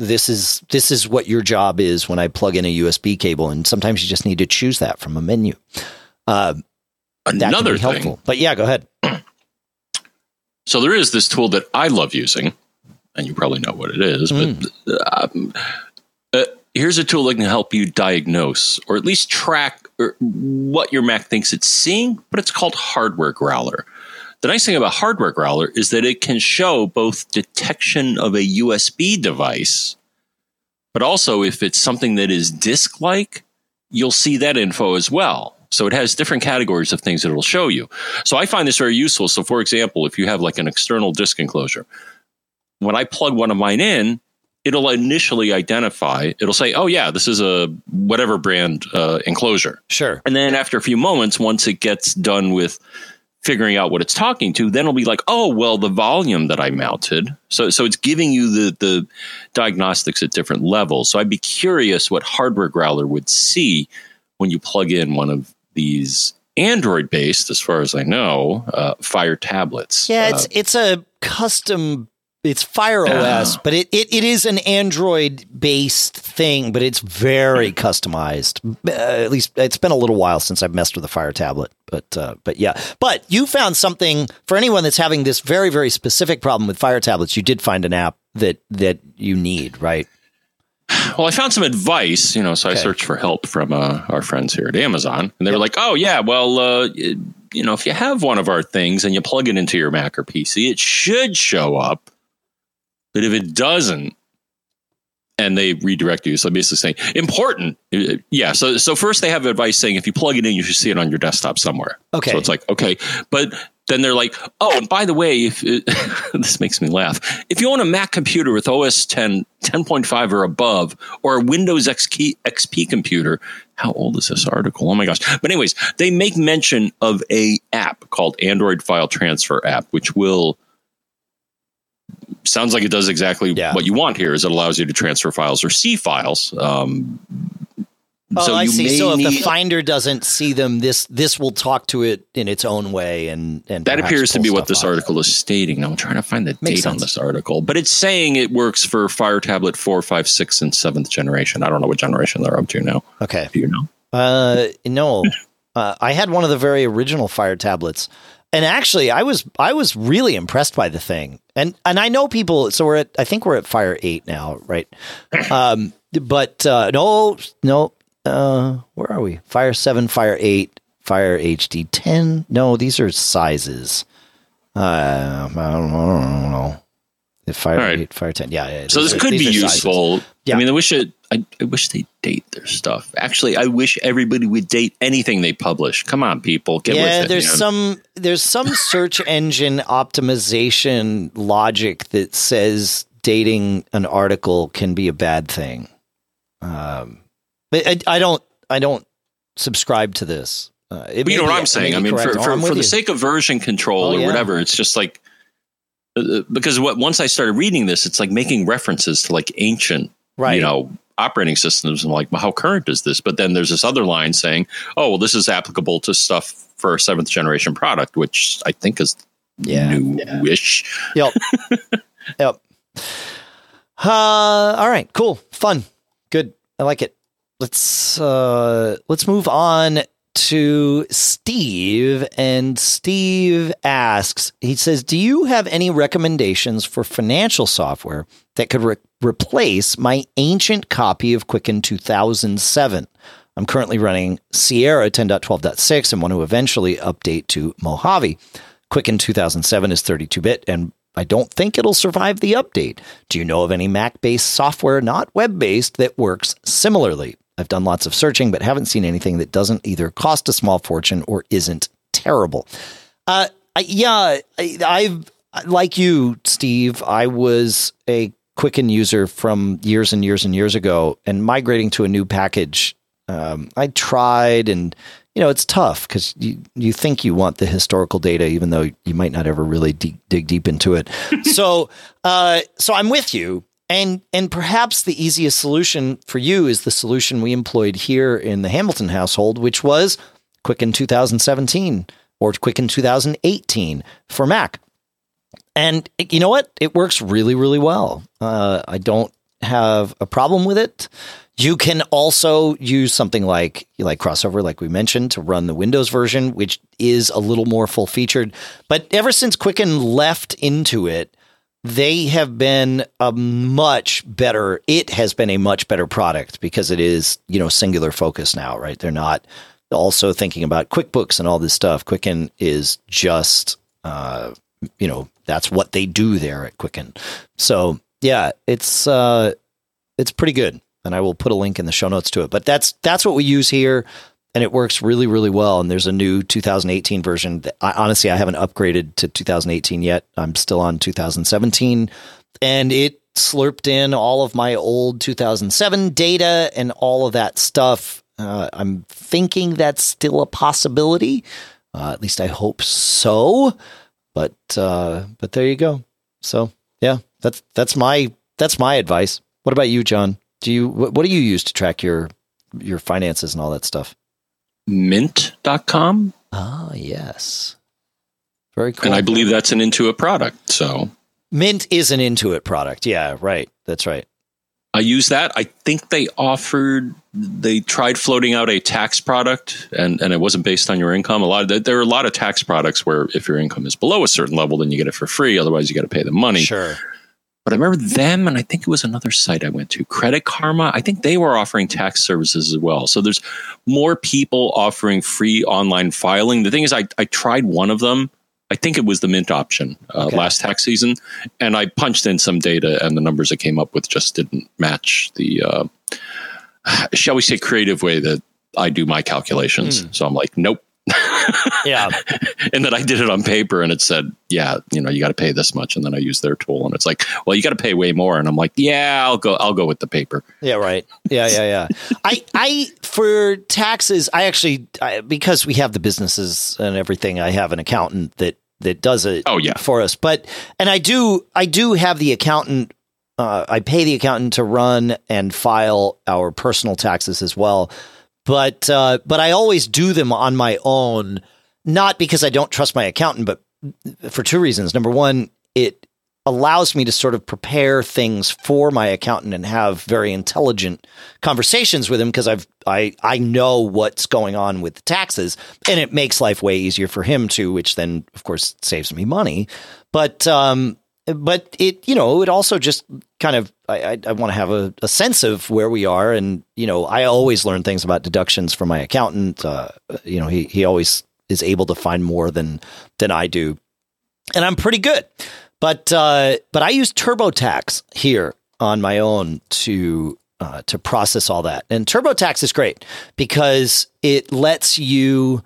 this is what your job is when I plug in a USB cable, and sometimes you just need to choose that from a menu. That can be helpful. But yeah, go ahead. So there is this tool that I love using, and you probably know what it is. But here's a tool that can help you diagnose or at least track what your Mac thinks it's seeing. But it's called Hardware Growler. The nice thing about Hardware Growler is that it can show both detection of a USB device, but also if it's something that is disk-like, you'll see that info as well. So it has different categories of things that it'll show you. So I find this very useful. So for example, if you have like an external disk enclosure, when I plug one of mine in, it'll initially identify, it'll say, oh yeah, this is a whatever brand enclosure. Sure. And then after a few moments, once it gets done with figuring out what it's talking to, then it'll be like, oh, well, the volume that I mounted. So it's giving you the diagnostics at different levels. So I'd be curious what Hardware Growler would see when you plug in one of these Android-based, as far as I know, Fire tablets. Yeah, it's a custom. It's Fire OS, but it is an Android-based thing, but it's very customized. At least it's been a little while since I've messed with a Fire tablet, but yeah. But you found something for anyone that's having this very, very specific problem with Fire tablets. You did find an app that you need, right? Well, I found some advice, so I searched for help from our friends here at Amazon, and they were like, oh yeah, well, if you have one of our things and you plug it into your Mac or PC, it should show up. But if it doesn't, and they redirect you, so basically saying important, yeah. So first they have advice saying if you plug it in, you should see it on your desktop somewhere. Okay. So it's like, okay, but then they're like, oh, and by the way, this makes me laugh. If you own a Mac computer with OS 10, 10.5 or above, or a Windows XP computer, how old is this article? Oh my gosh. But anyways, they make mention of a app called Android File Transfer app, which sounds like it does exactly what you want here, is it allows you to transfer files or see files. So I see. So if the Finder doesn't see them, this will talk to it in its own way, and that appears to be what this article is stating. Now I'm trying to find the date on this article, but it's saying it works for Fire Tablet 4, 5, 6, and 7th generation. I don't know what generation they're up to now. Okay, do you know? No, I had one of the very original Fire tablets. And actually, I was really impressed by the thing, and I know people. So I think we're at Fire 8 now, right? But no, where are we? Fire 7, Fire 8, Fire HD 10. No, these are sizes. I don't know. Fire 8, Fire 10. Yeah. So this could be useful. Yeah. I mean, I wish they date their stuff. Actually, I wish everybody would date anything they publish. Come on, people, get with it. There's some search engine optimization logic that says dating an article can be a bad thing. But I don't subscribe to this. You know what I'm saying? I mean, for the sake of version control or whatever, it's just like, because once I started reading this, it's like making references to like ancient, operating systems. I'm like, well, how current is this? But then there's this other line saying, oh, well, this is applicable to stuff for a 7th generation product, which I think is newish. Yep. Yep. All right. Cool. Fun. Good. I like it. Let's move on to Steve. And Steve asks, he says, do you have any recommendations for financial software that could replace my ancient copy of Quicken 2007? I'm currently running Sierra 10.12.6 and want to eventually update to Mojave. Quicken 2007 is 32-bit, and I don't think it'll survive the update. Do you know of any Mac-based software, not web-based, that works similarly? I've done lots of searching, but haven't seen anything that doesn't either cost a small fortune or isn't terrible. I've like you, Steve, I was a Quicken user from years and years and years ago, and migrating to a new package, I tried, and it's tough because you think you want the historical data, even though you might not ever really dig deep into it. So I'm with you. And perhaps the easiest solution for you is the solution we employed here in the Hamilton household, which was Quicken 2017 or Quicken 2018 for Mac. And you know what? It works really, really well. I don't have a problem with it. You can also use something like Crossover, like we mentioned, to run the Windows version, which is a little more full featured. But ever since Quicken left Intuit, they have been a much better. It has been a much better product because it is, singular focus now, right? They're not also thinking about QuickBooks and all this stuff. Quicken is just, that's what they do there at Quicken. So yeah, it's pretty good. And I will put a link in the show notes to it. But that's what we use here, and it works really, really well. And there's a new 2018 version. That honestly, I haven't upgraded to 2018 yet. I'm still on 2017, and it slurped in all of my old 2007 data and all of that stuff. I'm thinking that's still a possibility. At least I hope so. But there you go. So yeah, that's my advice. What about you, John? What do you use to track your finances and all that stuff? Mint.com. Ah, yes. Very cool. And I believe that's an Intuit product. So Mint is an Intuit product. Yeah, right. That's right. I use that. I think they tried floating out a tax product and it wasn't based on your income. There are a lot of tax products where if your income is below a certain level, then you get it for free. Otherwise you got to pay the money. Sure. But I remember them, and I think it was another site I went to, Credit Karma. I think they were offering tax services as well. So there's more people offering free online filing. The thing is, I tried one of them. I think it was the Mint option last tax season. And I punched in some data, and the numbers I came up with just didn't match the, shall we say, creative way that I do my calculations. So I'm like, nope. Yeah. And then I did it on paper and it said, yeah, you got to pay this much. And then I used their tool and it's like, well, you got to pay way more. And I'm like, yeah, I'll go with the paper. Yeah. Right. Yeah. I for taxes, because we have the businesses and everything, I have an accountant that does it for us. And I do have the accountant. I pay the accountant to run and file our personal taxes as well. But I always do them on my own, not because I don't trust my accountant, but for two reasons. Number one, it allows me to sort of prepare things for my accountant and have very intelligent conversations with him because I know what's going on with the taxes, and it makes life way easier for him too, which then of course saves me money. But it, it also just kind of, I want to have a sense of where we are. And, I always learn things about deductions from my accountant. He always is able to find more than I do. And I'm pretty good. But I use TurboTax here on my own to process all that. And TurboTax is great because it lets you,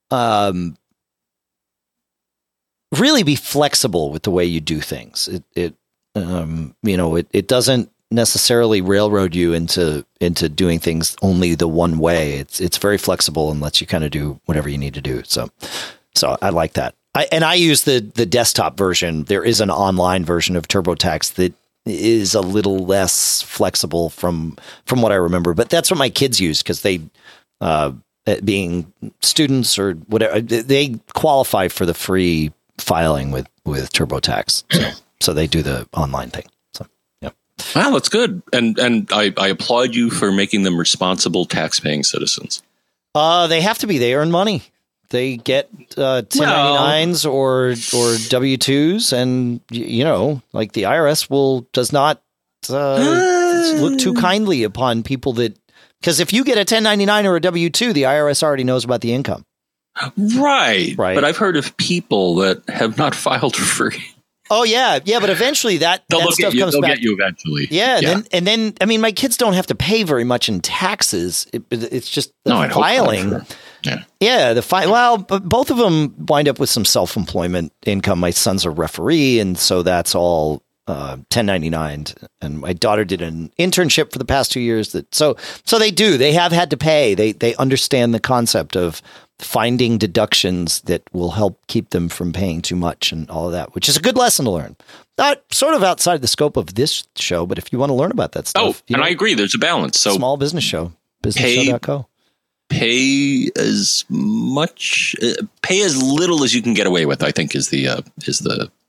really be flexible with the way you do things. It doesn't necessarily railroad you into doing things only the one way. It's very flexible and lets you kind of do whatever you need to do. So I like that. I use the desktop version. There is an online version of TurboTax that is a little less flexible from what I remember, but that's what my kids use because they, being students or whatever, they qualify for the free filing with TurboTax. So they do the online thing. So, yeah. Wow, that's good. And I applaud you for making them responsible tax-paying citizens. They have to be. They earn money. They get 1099s or W-2s, and like the IRS does not look too kindly upon people that, because if you get a 1099 or a W-2, the IRS already knows about the income. Right. But I've heard of people that have not filed for free. Oh yeah, but eventually that stuff comes back. They'll get you eventually. Yeah. And then I mean, my kids don't have to pay very much in taxes. It's just the filing. Yeah, but both of them wind up with some self-employment income. My son's a referee, and so that's all 1099. And my daughter did an internship for the past 2 years. So they have had to pay. They understand the concept of finding deductions that will help keep them from paying too much and all of that, which is a good lesson to learn. Not sort of outside the scope of this show, but if you want to learn about that stuff. I agree. There's a balance. So small business show, businessshow.co. Pay as little as you can get away with, I think is the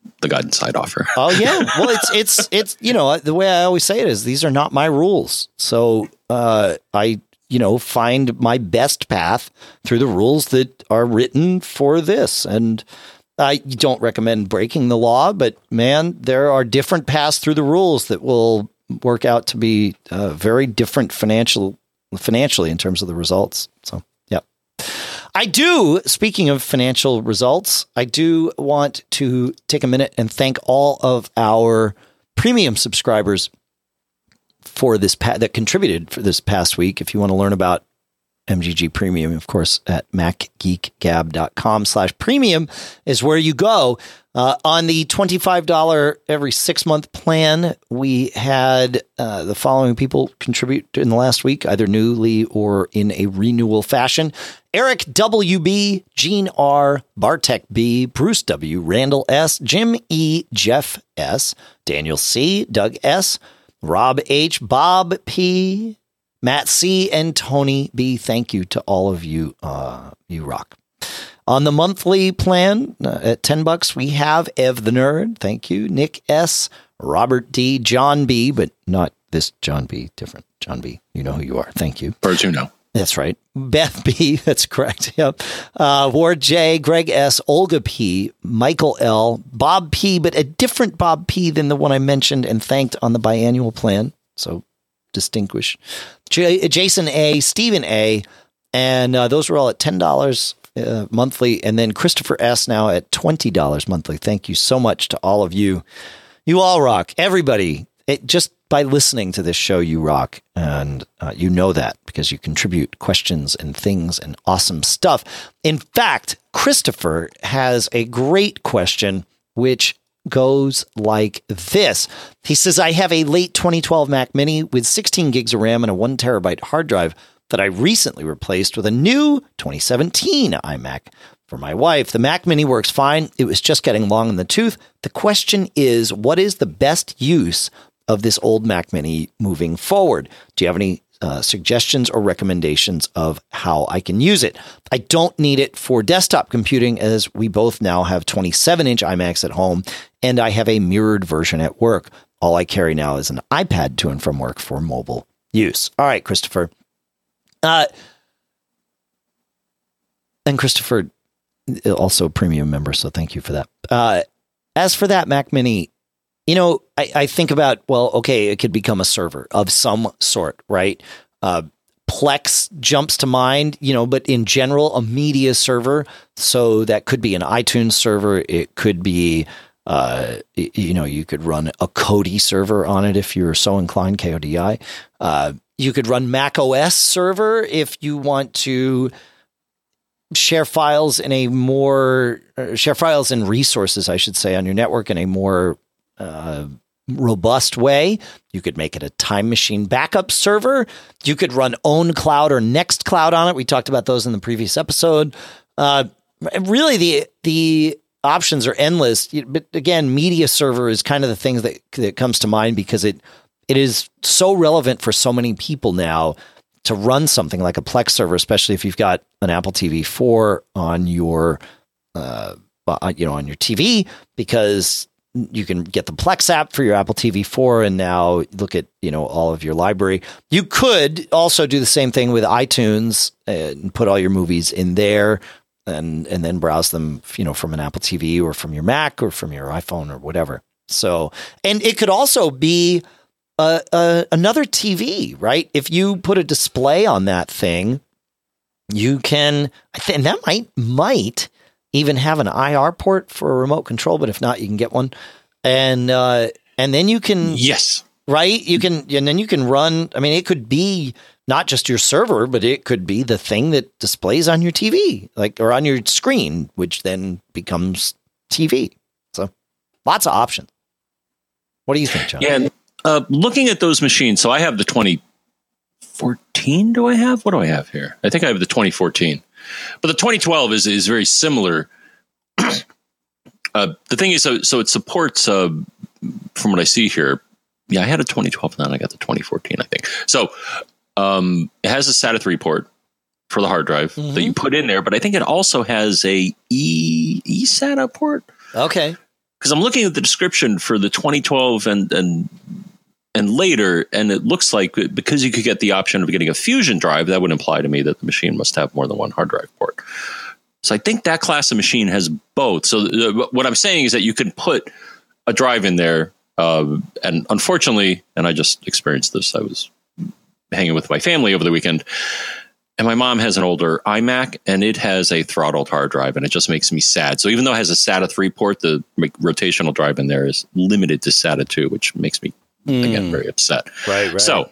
the guidance I'd offer. Oh yeah. Well, it's the way I always say it is these are not my rules. So I find my best path through the rules that are written for this. And I don't recommend breaking the law, but man, there are different paths through the rules that will work out to be very different financially in terms of the results. So, yeah. Speaking of financial results, I do want to take a minute and thank all of our premium subscribers for this that contributed for this past week. If you want to learn about MGG Premium, of course, at macgeekgab.com/premium is where you go. On the $25 every 6 month plan, we had the following people contribute in the last week, either newly or in a renewal fashion: Eric WB, Gene R, Bartek B, Bruce W, Randall S, Jim E, Jeff S, Daniel C, Doug S, Rob H, Bob P, Matt C, and Tony B. Thank you to all of you. You rock. On the monthly plan at $10, we have Ev the Nerd. Thank you. Nick S, Robert D, John B, but not this John B, different John B. You know who you are. Thank you. Birds you know. That's right. Beth B, that's correct. Yep. Ward J, Greg S, Olga P, Michael L, Bob P, but a different Bob P than the one I mentioned and thanked on the biannual plan. So distinguish. Jason A, Stephen A, and those were all at $10 monthly. And then Christopher S now at $20 monthly. Thank you so much to all of you. You all rock. Everybody. Just by listening to this show, you rock. And you know that because you contribute questions and things and awesome stuff. In fact, Christopher has a great question, which goes like this. He says, I have a late 2012 Mac Mini with 16 gigs of RAM and a 1 terabyte hard drive that I recently replaced with a new 2017 iMac for my wife. The Mac Mini works fine. It was just getting long in the tooth. The question is, what is the best use of this old Mac Mini moving forward? Do you have any suggestions or recommendations of how I can use it? I don't need it for desktop computing, as we both now have 27-inch iMacs at home, and I have a mirrored version at work. All I carry now is an iPad to and from work for mobile use. All right, Christopher. And Christopher, also a premium member, so thank you for that. As for that Mac Mini, I think about, well, okay, it could become a server of some sort, right? Plex jumps to mind, but in general, a media server. So that could be an iTunes server. It could be, you could run a Kodi server on it if you're so inclined, KODI. You could run Mac OS server if you want to share files and resources, I should say, on your network in a more robust way. You could make it a Time Machine backup server. You could run OwnCloud or Nextcloud on it. We talked about those in the previous episode. Really, the options are endless. But again, media server is kind of the thing that comes to mind because it is so relevant for so many people now to run something like a Plex server, especially if you've got an Apple TV 4 on your TV, because you can get the Plex app for your Apple TV 4 and now look at, all of your library. You could also do the same thing with iTunes and put all your movies in there and then browse them, from an Apple TV or from your Mac or from your iPhone or whatever. So, and it could also be another TV, right? If you put a display on that thing, you can, and that might even have an IR port for a remote control, but if not, you can get one. And then you can, yes, right. And then you can run. I mean, it could be not just your server, but it could be the thing that displays on your TV, or on your screen, which then becomes TV. So lots of options. What do you think, John? Yeah. Looking at those machines, so I have the 2014. Do I have? What do I have here? I think I have the 2014, but the 2012 is very similar. The thing is, so it supports, from what I see here. Yeah, I had a 2012, and then I got the 2014, I think. So it has a SATA 3 port for the hard drive that you put in there, but I think it also has a eSATA port. Okay. because I'm looking at the description for the 2012 and later, and it looks like because you could get the option of getting a Fusion drive, that would imply to me that the machine must have more than one hard drive port. So I think that class of machine has both. So what I'm saying is that you can put a drive in there, and unfortunately, and I just experienced this, I was hanging with my family over the weekend, and my mom has an older iMac, and it has a throttled hard drive, and it just makes me sad. So even though it has a SATA 3 port, the rotational drive in there is limited to SATA 2, which makes me, again, very upset. Right. So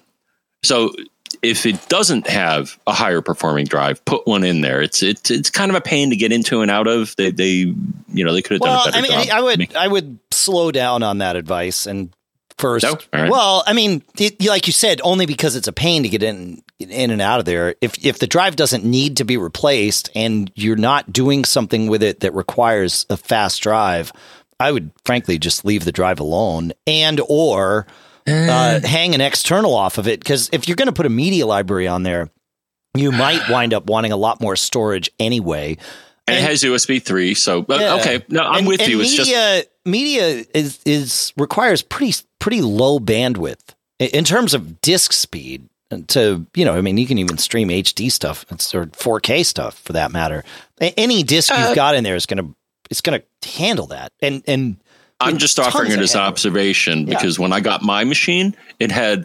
if it doesn't have a higher performing drive, put one in there. It's kind of a pain to get into and out of. They could have done a better job. I would slow down on that advice and first. No? All right. Well, I mean, like you said, only because it's a pain to get in and out of there. If the drive doesn't need to be replaced and you're not doing something with it that requires a fast drive, I would frankly just leave the drive alone or hang an external off of it. Because if you're going to put a media library on there, you might wind up wanting a lot more storage anyway. And it has USB 3, so okay. No, I'm with you. It's media requires pretty low bandwidth in terms of disk speed. To you can even stream HD stuff or 4K stuff for that matter. Any disk you've got in there is gonna handle that. And I'm just offering it as an observation because when I got my machine, it had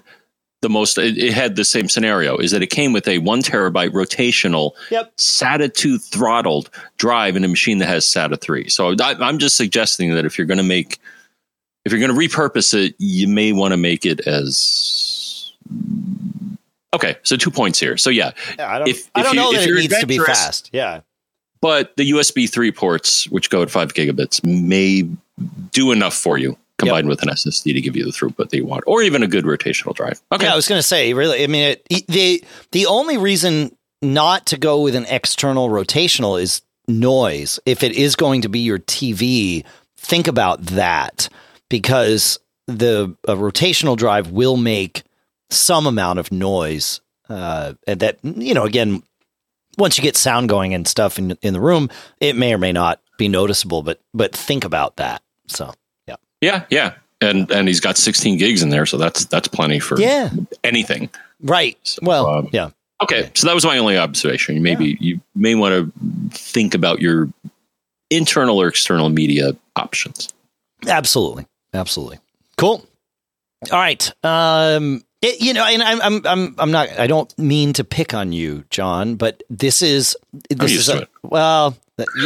it had the same scenario, is that it came with a 1 terabyte rotational SATA 2 throttled drive in a machine that has SATA 3. So I'm just suggesting that if you're going to repurpose it, you may want to make it as okay. So 2 points here. So I don't know that it needs to be fast. Yeah. But the USB 3 ports, which go at 5 gigabits, may do enough for you combined with an SSD to give you the throughput that you want, or even a good rotational drive. Okay. Yeah, I was going to say, really, I mean, the only reason not to go with an external rotational is noise. If it is going to be your TV, think about that, because a rotational drive will make some amount of noise. And that, again, once you get sound going and stuff in the room, it may or may not be noticeable, but think about that. So. Yeah. And he's got 16 gigs in there, so that's plenty for anything. Right. So, yeah. Okay, so that was my only observation. You may want to think about your internal or external media options. Absolutely. Cool. All right. And I'm not. I don't mean to pick on you, John, but this is well,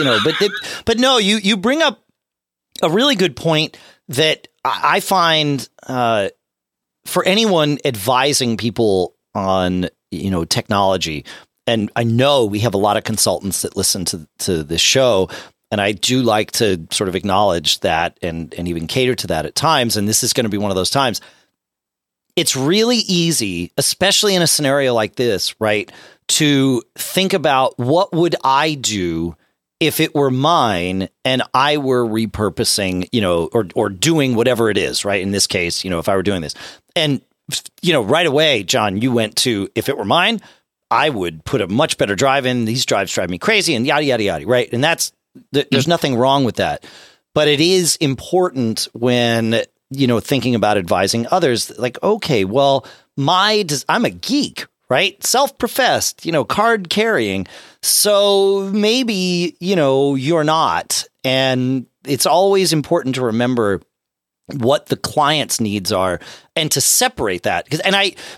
but no, you bring up a really good point that I find for anyone advising people on, technology. And I know we have a lot of consultants that listen to this show, and I do like to sort of acknowledge that and even cater to that at times. And this is going to be one of those times. It's really easy, especially in a scenario like this, right, to think about what would I do if it were mine and I were repurposing, or doing whatever it is, right? In this case, if I were doing this. And, right away, John, you went to, if it were mine, I would put a much better drive in. These drives drive me crazy and yada, yada, yada, right? And there's nothing wrong with that. But it is important when, thinking about advising others, like, okay, well, I'm a geek, right? Self-professed, card carrying. So maybe, you're not. And it's always important to remember what the client's needs are and to separate that. And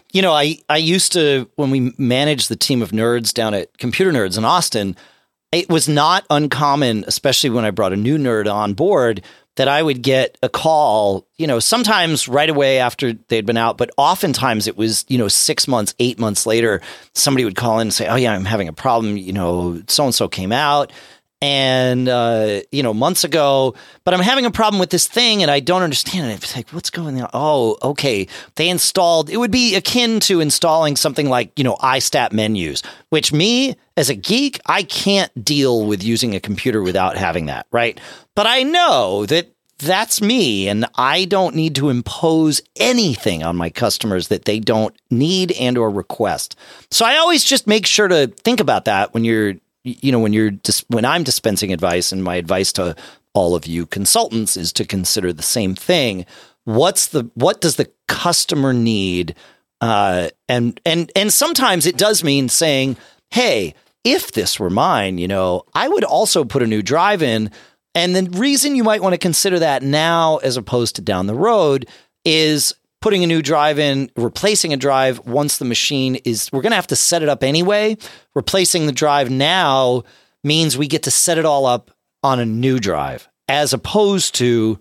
I used to, when we managed the team of nerds down at Computer Nerds in Austin, it was not uncommon, especially when I brought a new nerd on board, that I would get a call, sometimes right away after they'd been out, but oftentimes it was, 6 months, 8 months later, somebody would call in and say, oh yeah, I'm having a problem. So-and-so came out and, months ago, but I'm having a problem with this thing and I don't understand it. It's like, what's going on? Oh, okay. They installed, it would be akin to installing something like, iStat menus, which me as a geek, I can't deal with using a computer without having that. Right. But I know that that's me and I don't need to impose anything on my customers that they don't need and or request. So I always just make sure to think about that when when I'm dispensing advice, and my advice to all of you consultants is to consider the same thing. What does the customer need? And sometimes it does mean saying, hey, if this were mine, I would also put a new drive in. And the reason you might want to consider that now as opposed to down the road is putting a new drive in, replacing a drive once the machine we're going to have to set it up anyway. Replacing the drive now means we get to set it all up on a new drive, as opposed to,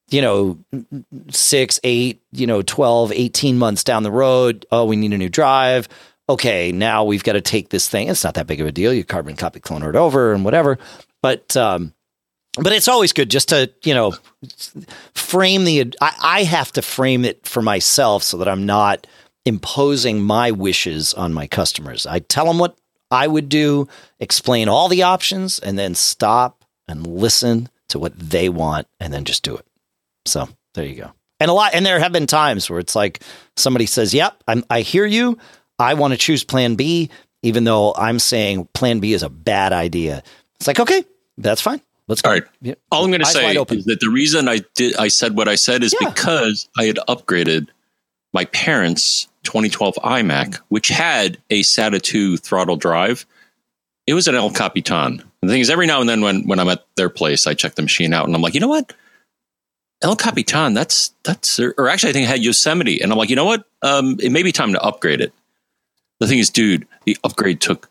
6, 8, 12, 18 months down the road. Oh, we need a new drive. Okay, now we've got to take this thing. It's not that big of a deal. You carbon copy cloner it over and whatever. But it's always good just to, frame I have to frame it for myself so that I'm not imposing my wishes on my customers. I tell them what I would do, explain all the options, and then stop and listen to what they want and then just do it. So there you go. And there have been times where it's like somebody says, yep, I hear you. I want to choose plan B, even though I'm saying plan B is a bad idea. It's like, okay, that's fine. Let's go. All right. Yeah. All I'm going to say is that the reason I said what I said is because I had upgraded my parents' 2012 iMac, which had a SATA 2 throttle drive. It was an El Capitan. The thing is, every now and then when I'm at their place, I check the machine out and I'm like, you know what? El Capitan, that's, or actually I think it had Yosemite. And I'm like, you know what? It may be time to upgrade it. The thing is, dude, the upgrade took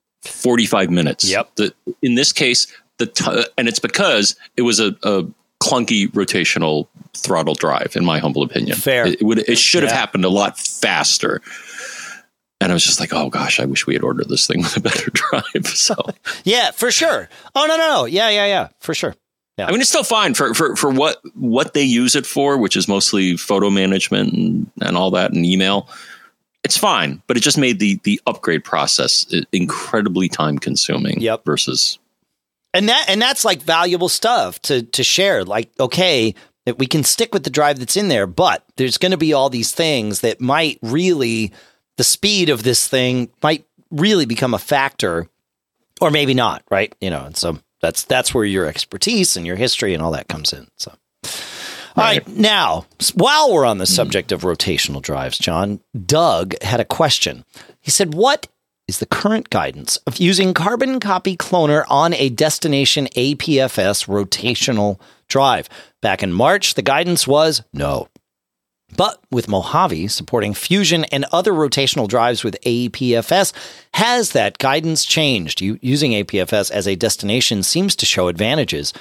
45 minutes. Yep. In this case, and it's because it was a clunky rotational throttle drive, in my humble opinion. Fair. It should have happened a lot faster. And I was just like, oh gosh, I wish we had ordered this thing with a better drive. So yeah, for sure. Oh no. Yeah, for sure. Yeah. I mean, it's still fine for what they use it for, which is mostly photo management and all that and email. It's fine, but it just made the upgrade process incredibly time consuming. Yep. Versus. And that's like valuable stuff to share. Like, okay, we can stick with the drive that's in there, but there's going to be all these things that might really, the speed of this thing might really become a factor, or maybe not, right? And so that's where your expertise and your history and all that comes in. So, all right. Now, while we're on the subject of rotational drives, John, Doug had a question. He said, what is the current guidance of using Carbon Copy Cloner on a destination APFS rotational drive? Back in March, the guidance was no. But with Mojave supporting Fusion and other rotational drives with APFS, has that guidance changed? Using APFS as a destination seems to show advantages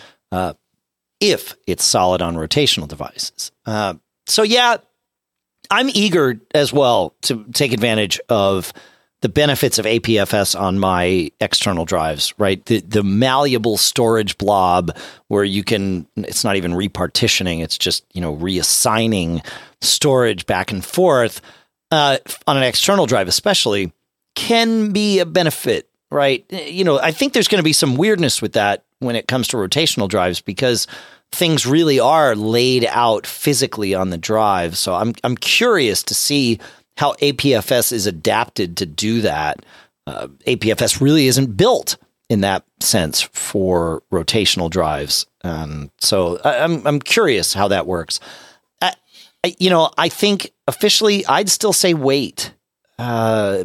if it's solid on rotational devices. So yeah, I'm eager as well to take advantage of the benefits of APFS on my external drives, right? The malleable storage blob where it's not even repartitioning, it's just, reassigning storage back and forth on an external drive especially can be a benefit, right? I think there's going to be some weirdness with that when it comes to rotational drives because things really are laid out physically on the drive. So I'm curious to see how APFS is adapted to do that. APFS really isn't built in that sense for rotational drives. So I'm curious how that works. I think officially I'd still say wait. But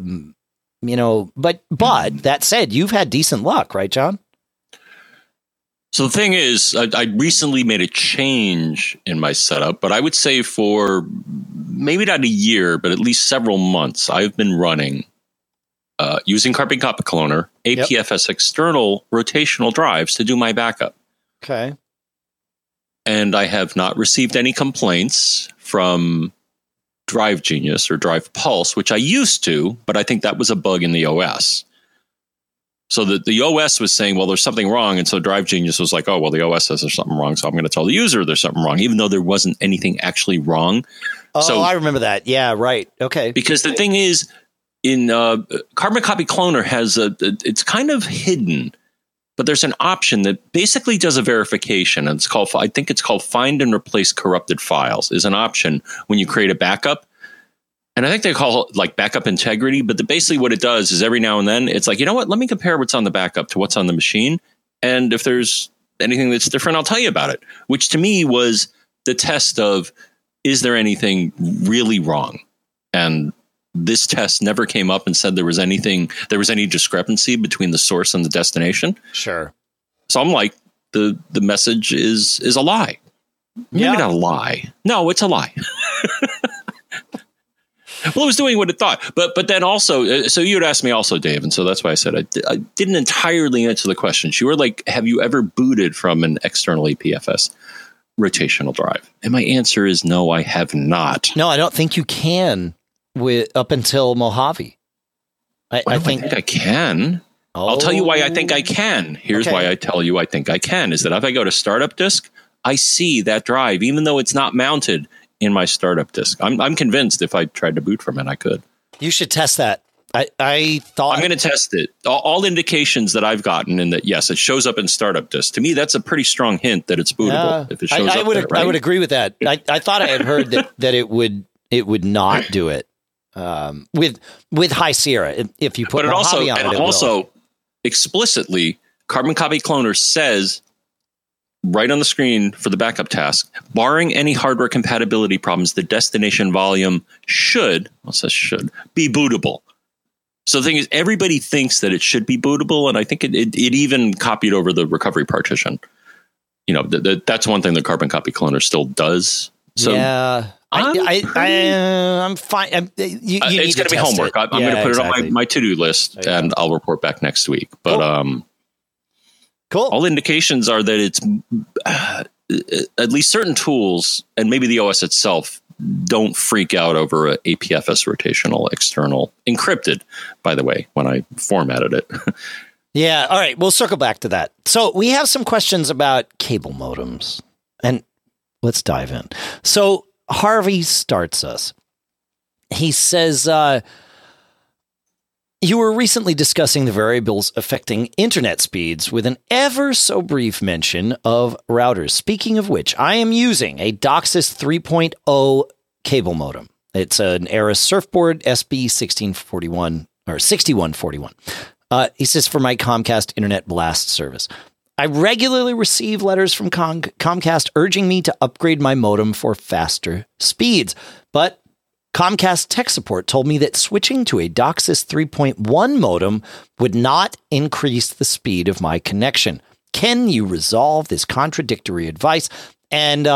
that said, you've had decent luck, right, John? So the thing is, I recently made a change in my setup, but I would say for maybe not a year, but at least several months, I've been running using Carbon Copy Cloner, APFS external rotational drives to do my backup. Okay. And I have not received any complaints from Drive Genius or Drive Pulse, which I used to, but I think that was a bug in the OS. So the OS was saying, well, there's something wrong. And so Drive Genius was like, oh, well, the OS says there's something wrong. So I'm going to tell the user there's something wrong, even though there wasn't anything actually wrong. Oh, so, I remember that. Yeah, right. Okay. Because the thing is, in Carbon Copy Cloner it's kind of hidden, but there's an option that basically does a verification. And I think it's called Find and Replace Corrupted Files is an option when you create a backup. And I think they call it like backup integrity, but basically what it does is every now and then it's like, you know what, let me compare what's on the backup to what's on the machine. And if there's anything that's different, I'll tell you about it, which to me was the test of, is there anything really wrong? And this test never came up and said there was any discrepancy between the source and the destination. Sure. So I'm like, the message is a lie. Maybe not a lie. No, it's a lie. Well, it was doing what it thought. But then also, so you had asked me also, Dave, and so that's why I said I didn't entirely answer the question. You were like, have you ever booted from an external APFS rotational drive? And my answer is no, I have not. No, I don't think you can up until Mojave. I think I can. Oh. I'll tell you why I think I can. Here's why I tell you I think I can, is that if I go to startup disk, I see that drive, even though it's not mounted in my startup disk. I'm convinced if I tried to boot from it, I could. You should test that. I thought I'm going to test it. All indications that I've gotten, and that yes, it shows up in startup disk. To me, that's a pretty strong hint that it's bootable. If it shows up there, right? I would agree with that. I thought I had heard that it would not do it with High Sierra. If you put Mojave on it, it also explicitly, Carbon Copy Cloner says right on the screen for the backup task, barring any hardware compatibility problems, the destination volume should be bootable. So the thing is, everybody thinks that it should be bootable, and I think it even copied over the recovery partition. You know, that's one thing that Carbon Copy Cloner still does. So yeah, I'm fine. It's going to be homework. I'm going to put it on my to-do list, and I'll report back next week. But cool. All indications are that it's at least certain tools, and maybe the OS itself, don't freak out over a APFS rotational external encrypted, by the way, when I formatted it. Yeah. All right. We'll circle back to that. So we have some questions about cable modems, and let's dive in. So Harvey starts us. He says, you were recently discussing the variables affecting internet speeds with an ever so brief mention of routers. Speaking of which, I am using a DOCSIS 3.0 cable modem. It's an Aris Surfboard SB 1641 or 6141. He says, for my Comcast Internet Blast service. I regularly receive letters from Comcast urging me to upgrade my modem for faster speeds, but Comcast tech support told me that switching to a DOCSIS 3.1 modem would not increase the speed of my connection. Can you resolve this contradictory advice? And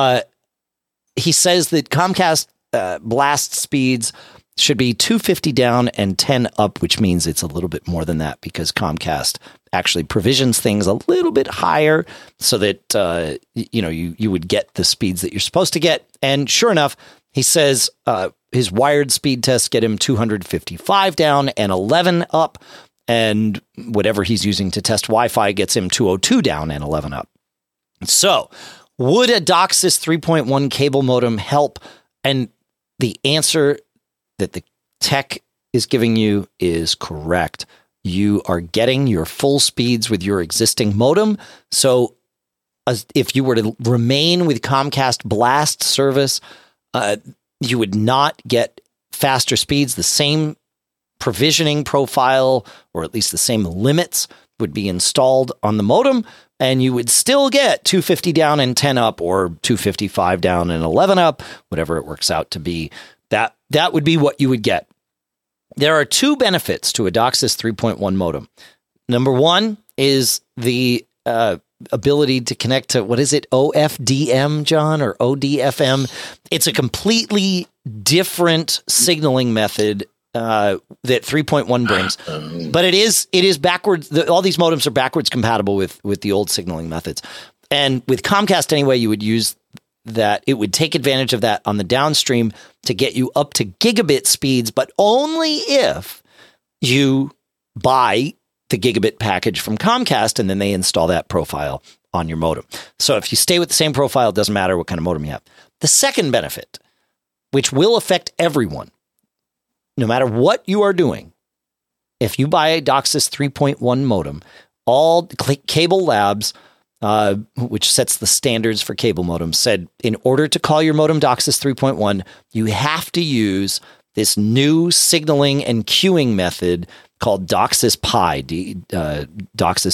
he says that Comcast blast speeds should be 250 down and 10 up, which means it's a little bit more than that because Comcast actually provisions things a little bit higher so that you would get the speeds that you're supposed to get. And sure enough, he says his wired speed tests get him 255 down and 11 up, and whatever he's using to test Wi-Fi gets him 202 down and 11 up. So, would a DOCSIS 3.1 cable modem help? And the answer that the tech is giving you is correct. You are getting your full speeds with your existing modem. So, if you were to remain with Comcast Blast service, you would not get faster speeds. The same provisioning profile, or at least the same limits, would be installed on the modem, and you would still get 250 down and 10 up, or 255 down and 11 up, whatever it works out to be. That would be what you would get. There are two benefits to a DOCSIS 3.1 modem. Number one is the ability to connect to, what is it, OFDM, John, or ODFM? It's a completely different signaling method that 3.1 brings, but it is backwards. All these modems are backwards compatible with the old signaling methods. And with Comcast anyway, you would use that. It would take advantage of that on the downstream to get you up to gigabit speeds, but only if you buy the gigabit package from Comcast, and then they install that profile on your modem. So if you stay with the same profile, it doesn't matter what kind of modem you have. The second benefit, which will affect everyone, no matter what you are doing, if you buy a DOCSIS 3.1 modem, all Cable Labs, which sets the standards for cable modems, said in order to call your modem DOCSIS 3.1, you have to use this new signaling and queuing method called DOCSIS Pi, DOCSIS,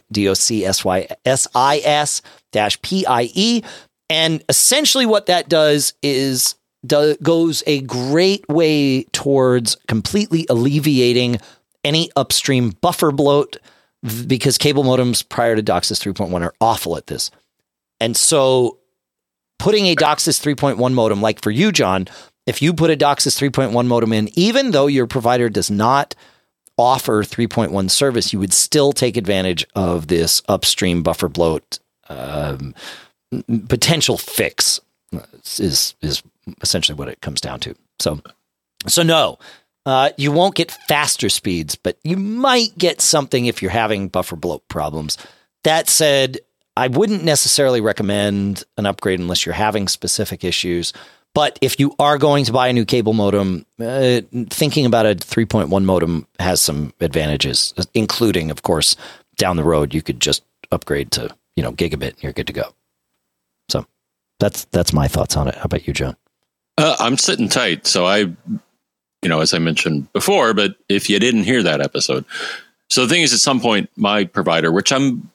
DOCSIS -PIE. And essentially what that does is goes a great way towards completely alleviating any upstream buffer bloat, because cable modems prior to DOCSIS 3.1 are awful at this. And so putting a DOCSIS 3.1 modem, like for you, John, if you put a DOCSIS 3.1 modem in, even though your provider does not offer 3.1 service, you would still take advantage of this upstream buffer bloat potential fix is essentially what it comes down to. So no, you won't get faster speeds, but you might get something if you're having buffer bloat problems. That said, I wouldn't necessarily recommend an upgrade unless you're having specific issues. But if you are going to buy a new cable modem, thinking about a 3.1 modem has some advantages, including, of course, down the road, you could just upgrade to, gigabit and you're good to go. So that's my thoughts on it. How about you, John? I'm sitting tight. So as I mentioned before, but if you didn't hear that episode. So the thing is, at some point, my provider, which I'm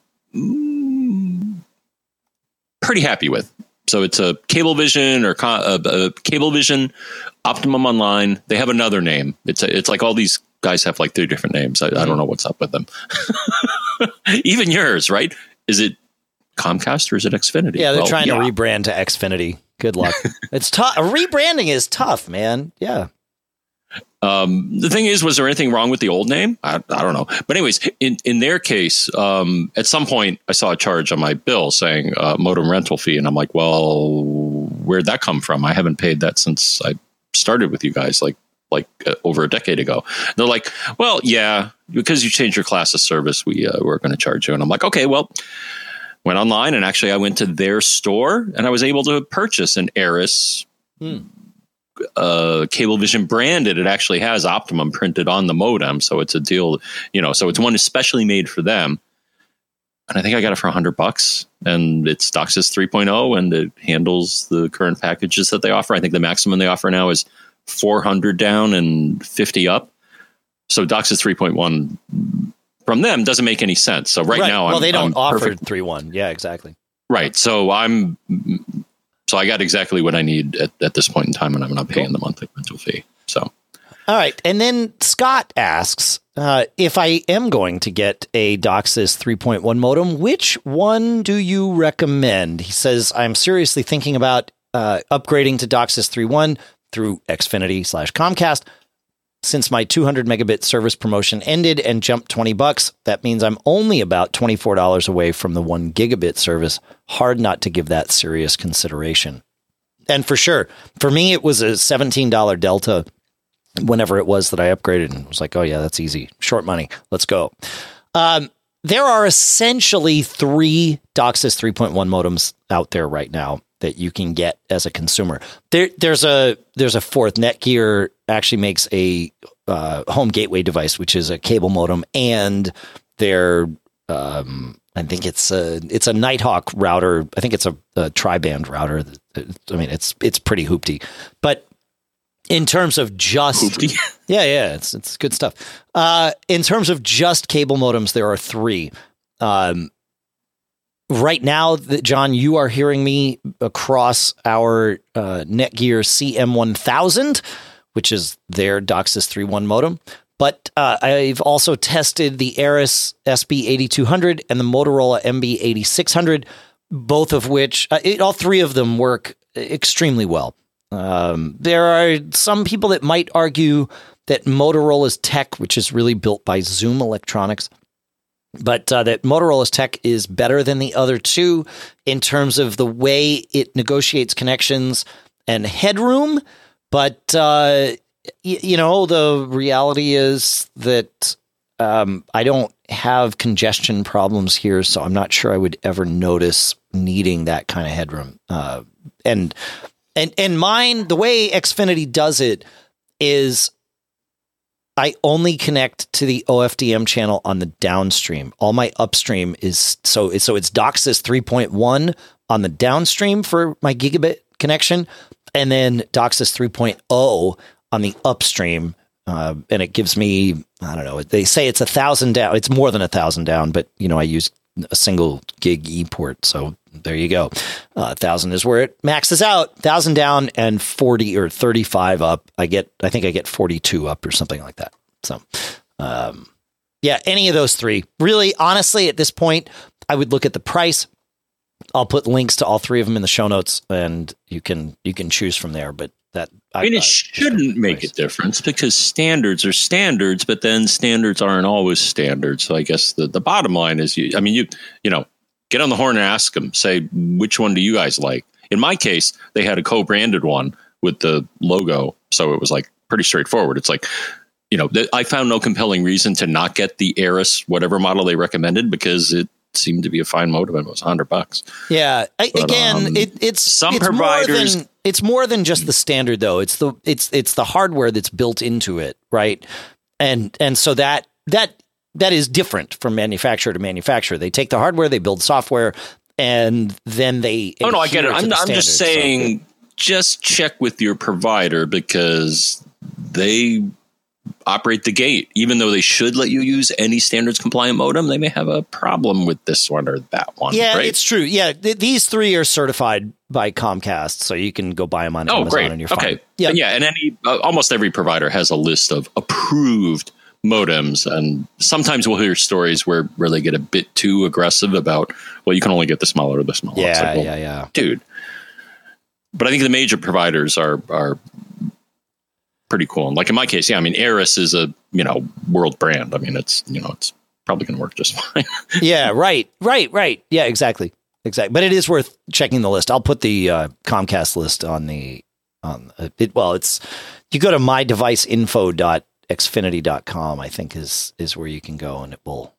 pretty happy with. So it's a Cablevision or Cablevision, Optimum Online. They have another name. It's like all these guys have like 3 different names. I don't know what's up with them. Even yours, right? Is it Comcast or is it Xfinity? Yeah, they're trying to rebrand to Xfinity. Good luck. It's tough. Rebranding is tough, man. Yeah. The thing is, was there anything wrong with the old name? I don't know. But anyways, in their case, at some point I saw a charge on my bill saying modem rental fee. And I'm like, well, where'd that come from? I haven't paid that since I started with you guys like over a decade ago. And they're like, well, yeah, because you changed your class of service, we're going to charge you. And I'm like, okay, well, went online and actually I went to their store and I was able to purchase an Aris Cablevision branded. It actually has Optimum printed on the modem, so it's a deal, so it's one especially made for them. And I think I got it for $100, and it's DOCSIS 3.0, and it handles the current packages that they offer. I think the maximum they offer now is 400 down and 50 up. So DOCSIS 3.1 from them doesn't make any sense. So right now, they don't offer 3.1. Yeah, exactly. Right. So I got exactly what I need at this point in time, and I'm not paying the monthly rental fee. So, all right. And then Scott asks, if I am going to get a DOCSIS 3.1 modem, which one do you recommend? He says, I'm seriously thinking about upgrading to DOCSIS 3.1 through Xfinity/Comcast. Since my 200 megabit service promotion ended and jumped $20, that means I'm only about $24 away from the 1 gigabit service. Hard not to give that serious consideration. And for sure, for me, it was a $17 delta whenever it was that I upgraded, and was like, oh yeah, that's easy. Short money. Let's go. There are essentially 3 DOCSIS 3.1 modems out there right now that you can get as a consumer. There's a fourth. Netgear actually makes a home gateway device, which is a cable modem, and their I think it's a Nighthawk router. I think it's a tri-band router. I mean, it's pretty hoopty, but in terms of just hoopty. yeah, it's good stuff. In terms of just cable modems, there are 3. Right now, John, you are hearing me across our Netgear CM1000, which is their DOCSIS 3.1 modem. But I've also tested the Aris SB8200 and the Motorola MB8600, both of which, all 3 of them work extremely well. There are some people that might argue that Motorola's tech, which is really built by Zoom Electronics, but that Motorola's tech is better than the other 2 in terms of the way it negotiates connections and headroom. But, the reality is that I don't have congestion problems here, so I'm not sure I would ever notice needing that kind of headroom. And mine, the way Xfinity does it is I only connect to the OFDM channel on the downstream. All my upstream is so it's DOCSIS 3.1 on the downstream for my gigabit connection, and then DOCSIS 3.0 on the upstream and it gives me, I don't know, they say it's 1,000 down. It's more than 1,000 down, but I use a single gig E port. So there you go. 1,000 is where it maxes out. 1,000 down and 40 or 35 up. I think I get 42 up or something like that. So, yeah, any of those three. Really, honestly, at this point, I would look at the price. I'll put links to all three of them in the show notes, and you can choose from there. But it shouldn't make a difference because standards are standards, but then standards aren't always standards. So I guess the bottom line is, you get on the horn and ask them, say, which one do you guys like? In my case, they had a co-branded one with the logo, so it was like pretty straightforward. It's like, I found no compelling reason to not get the Aris whatever model they recommended because it seemed to be a fine modem and it was $100. Yeah. It's more than just the standard though. It's the hardware that's built into it. Right. And so that is different from manufacturer to manufacturer. They take the hardware, they build software, and then they. Oh no, I get it. I'm just saying, just check with your provider because they operate the gate. Even though they should let you use any standards compliant modem, they may have a problem with this one or that one. Yeah, right? It's true. Yeah, these three are certified by Comcast, so you can go buy them on Amazon great. And you're fine. Okay. Yeah, yeah, and almost every provider has a list of approved modems, and sometimes we'll hear stories where they get a bit too aggressive about, well, you can only get the smaller or the smaller. Yeah, like, yeah, dude. But I think the major providers are pretty cool. And like in my case, yeah, I mean, Aris is a, world brand. I mean, it's probably going to work just fine. Yeah, right. Yeah, exactly. But it is worth checking the list. I'll put the Comcast list on you go to mydeviceinfo.xfinity.com, I think is where you can go, and it will.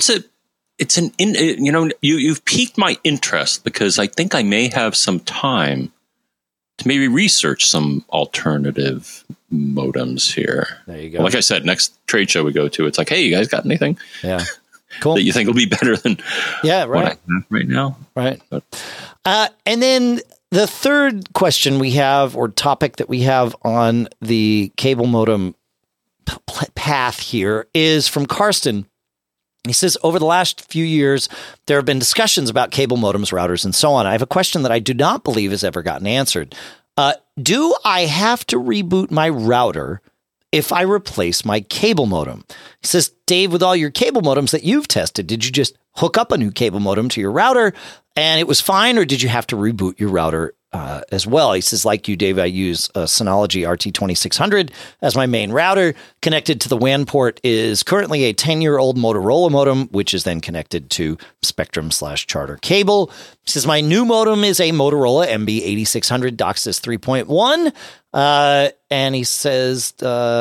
You've piqued my interest because I think I may have some time to maybe research some alternative modems here. There you go. Like I said, next trade show we go to, it's like, hey, you guys got anything? Yeah. Cool. That you think will be better than what I have right now? Right. And then the third question we have, or topic that we have on the cable modem path here, is from Karsten. He says, over the last few years, there have been discussions about cable modems, routers, and so on. I have a question that I do not believe has ever gotten answered. Do I have to reboot my router if I replace my cable modem? He says, Dave, with all your cable modems that you've tested, did you just hook up a new cable modem to your router and it was fine, or did you have to reboot your router as well? He says, like you, Dave, I use a Synology RT2600 as my main router. Connected to the WAN port is currently a 10-year-old Motorola modem, which is then connected to Spectrum/Charter cable. He says, my new modem is a Motorola MB8600 DOCSIS 3.1. And he says,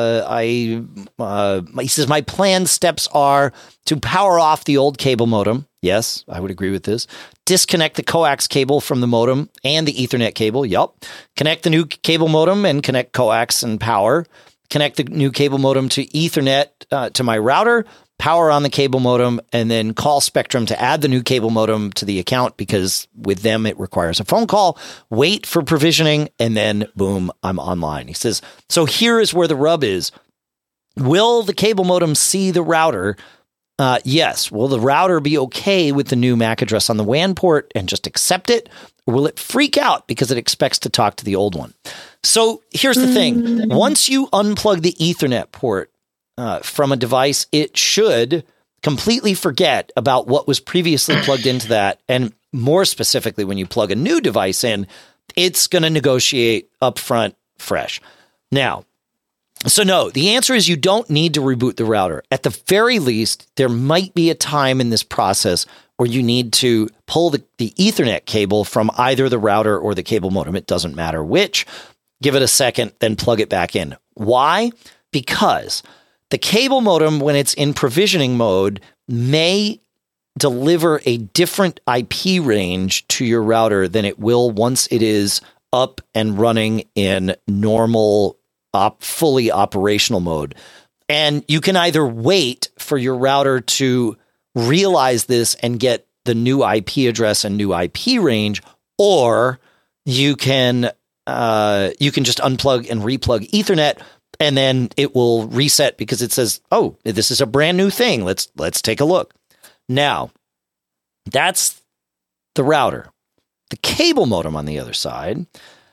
my planned steps are to power off the old cable modem. Yes, I would agree with this. Disconnect the coax cable from the modem and the Ethernet cable. Yep. Connect the new cable modem and connect coax and power. Connect the new cable modem to Ethernet to my router. Power on the cable modem, and then call Spectrum to add the new cable modem to the account because with them it requires a phone call. Wait for provisioning, and then boom, I'm online. He says, so here is where the rub is. Will the cable modem see the router? Yes. Will the router be okay with the new MAC address on the WAN port and just accept it? Or will it freak out because it expects to talk to the old one? So here's the thing. Once you unplug the Ethernet port from a device, it should completely forget about what was previously plugged into that. And more specifically, when you plug a new device in, it's going to negotiate upfront fresh. Now, so no, the answer is you don't need to reboot the router. At the very least, there might be a time in this process where you need to pull the Ethernet cable from either the router or the cable modem. It doesn't matter which. Give it a second, then plug it back in. Why? Because the cable modem, when it's in provisioning mode, may deliver a different IP range to your router than it will once it is up and running in normal fully operational mode. And you can either wait for your router to realize this and get the new IP address and new IP range, or you can just unplug and replug Ethernet And then it will reset because it says, oh, this is a brand new thing. Let's take a look. Now, that's the router. The cable modem on the other side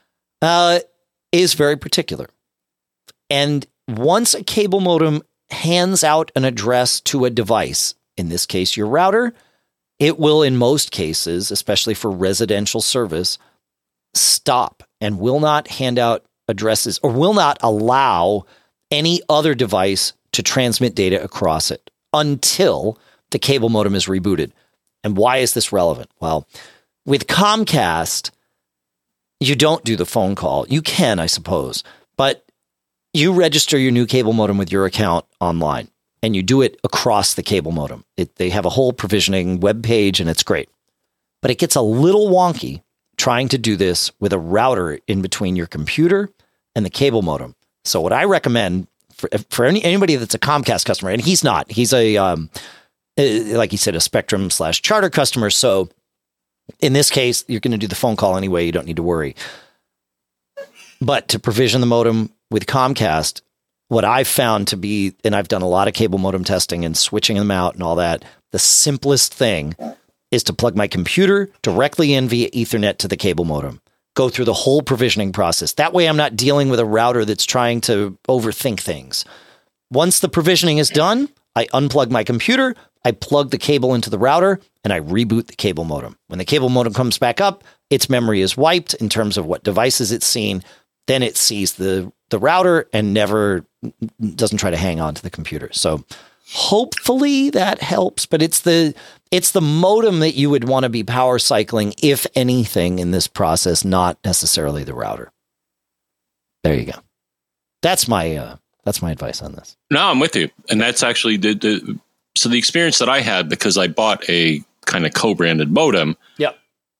is very particular. And once a cable modem hands out an address to a device, in this case, your router, it will, in most cases, especially for residential service, stop and will not hand out addresses or will not allow any other device to transmit data across it until the cable modem is rebooted. And why is this relevant? Well, with Comcast, you don't do the phone call. You can, I suppose, but you register your new cable modem with your account online and you do it across the cable modem. They have a whole provisioning web page and it's great, but it gets a little wonky trying to do this with a router in between your computer and the cable modem. So what I recommend for anybody that's a Comcast customer, and he's not, he's a, like he said, a Spectrum/Charter customer. So in this case, you're going to do the phone call anyway. You don't need to worry. But to provision the modem with Comcast, what I've found to be, and I've done a lot of cable modem testing and switching them out and all that, the simplest thing is to plug my computer directly in via Ethernet to the cable modem. Go through the whole provisioning process. That way I'm not dealing with a router that's trying to overthink things. Once the provisioning is done, I unplug my computer, I plug the cable into the router, and I reboot the cable modem. When the cable modem comes back up, its memory is wiped in terms of what devices it's seen. Then it sees the router and never doesn't try to hang on to the computer. So hopefully that helps, but it's the modem that you would want to be power cycling, if anything, in this process, not necessarily the router. There you go. That's my advice on this. No, I'm with you. And that's actually so the experience that I had, because I bought a kind of co-branded modem. Yep.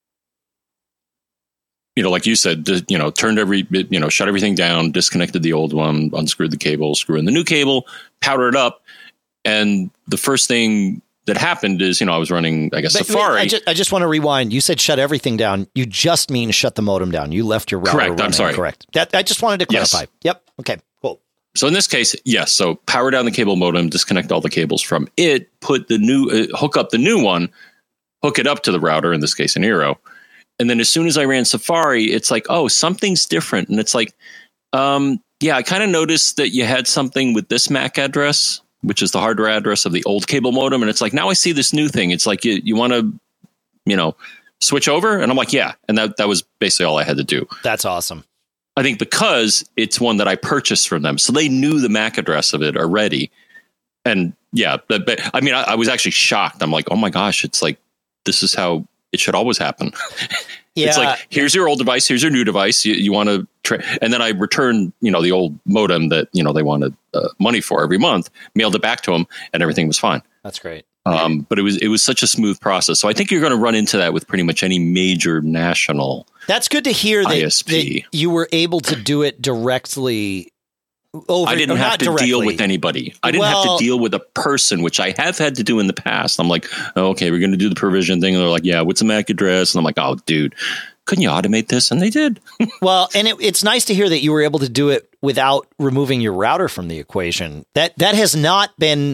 Like you said, turned shut everything down, disconnected the old one, unscrewed the cable, screw in the new cable, powered it up. And the first thing that happened is, I was running, I guess, Safari. I just want to rewind. You said shut everything down. You just mean shut the modem down. You left your router running. Correct. I'm sorry. Correct. I just wanted to clarify. Yes. Yep. Okay, cool. So in this case, yes. So power down the cable modem, disconnect all the cables from it, put the new, hook up the new one, hook it up to the router, in this case, an Eero. And then as soon as I ran Safari, it's like, oh, something's different. And it's like, I kind of noticed that you had something with this MAC address, which is the hardware address of the old cable modem. And it's like, now I see this new thing. It's like, you want to, switch over? And I'm like, yeah. And that was basically all I had to do. That's awesome. I think because it's one that I purchased from them. So they knew the MAC address of it already. And yeah, but I mean, I was actually shocked. I'm like, oh my gosh, it's like, this is how it should always happen. Yeah. It's like, here's your old device, here's your new device. You want to and then I returned, the old modem that, they wanted money for every month, mailed it back to them, and everything was fine. That's great. But it was such a smooth process. So I think you're going to run into that with pretty much any major national. That's good to hear that you were able to do it directly. I didn't have to deal with anybody. I didn't have to deal with a person, which I have had to do in the past. I'm like, oh, okay, we're going to do the provision thing. And they're like, yeah, what's the MAC address? And I'm like, oh, dude, couldn't you automate this? And they did. Well, and it's nice to hear that you were able to do it without removing your router from the equation. That has not been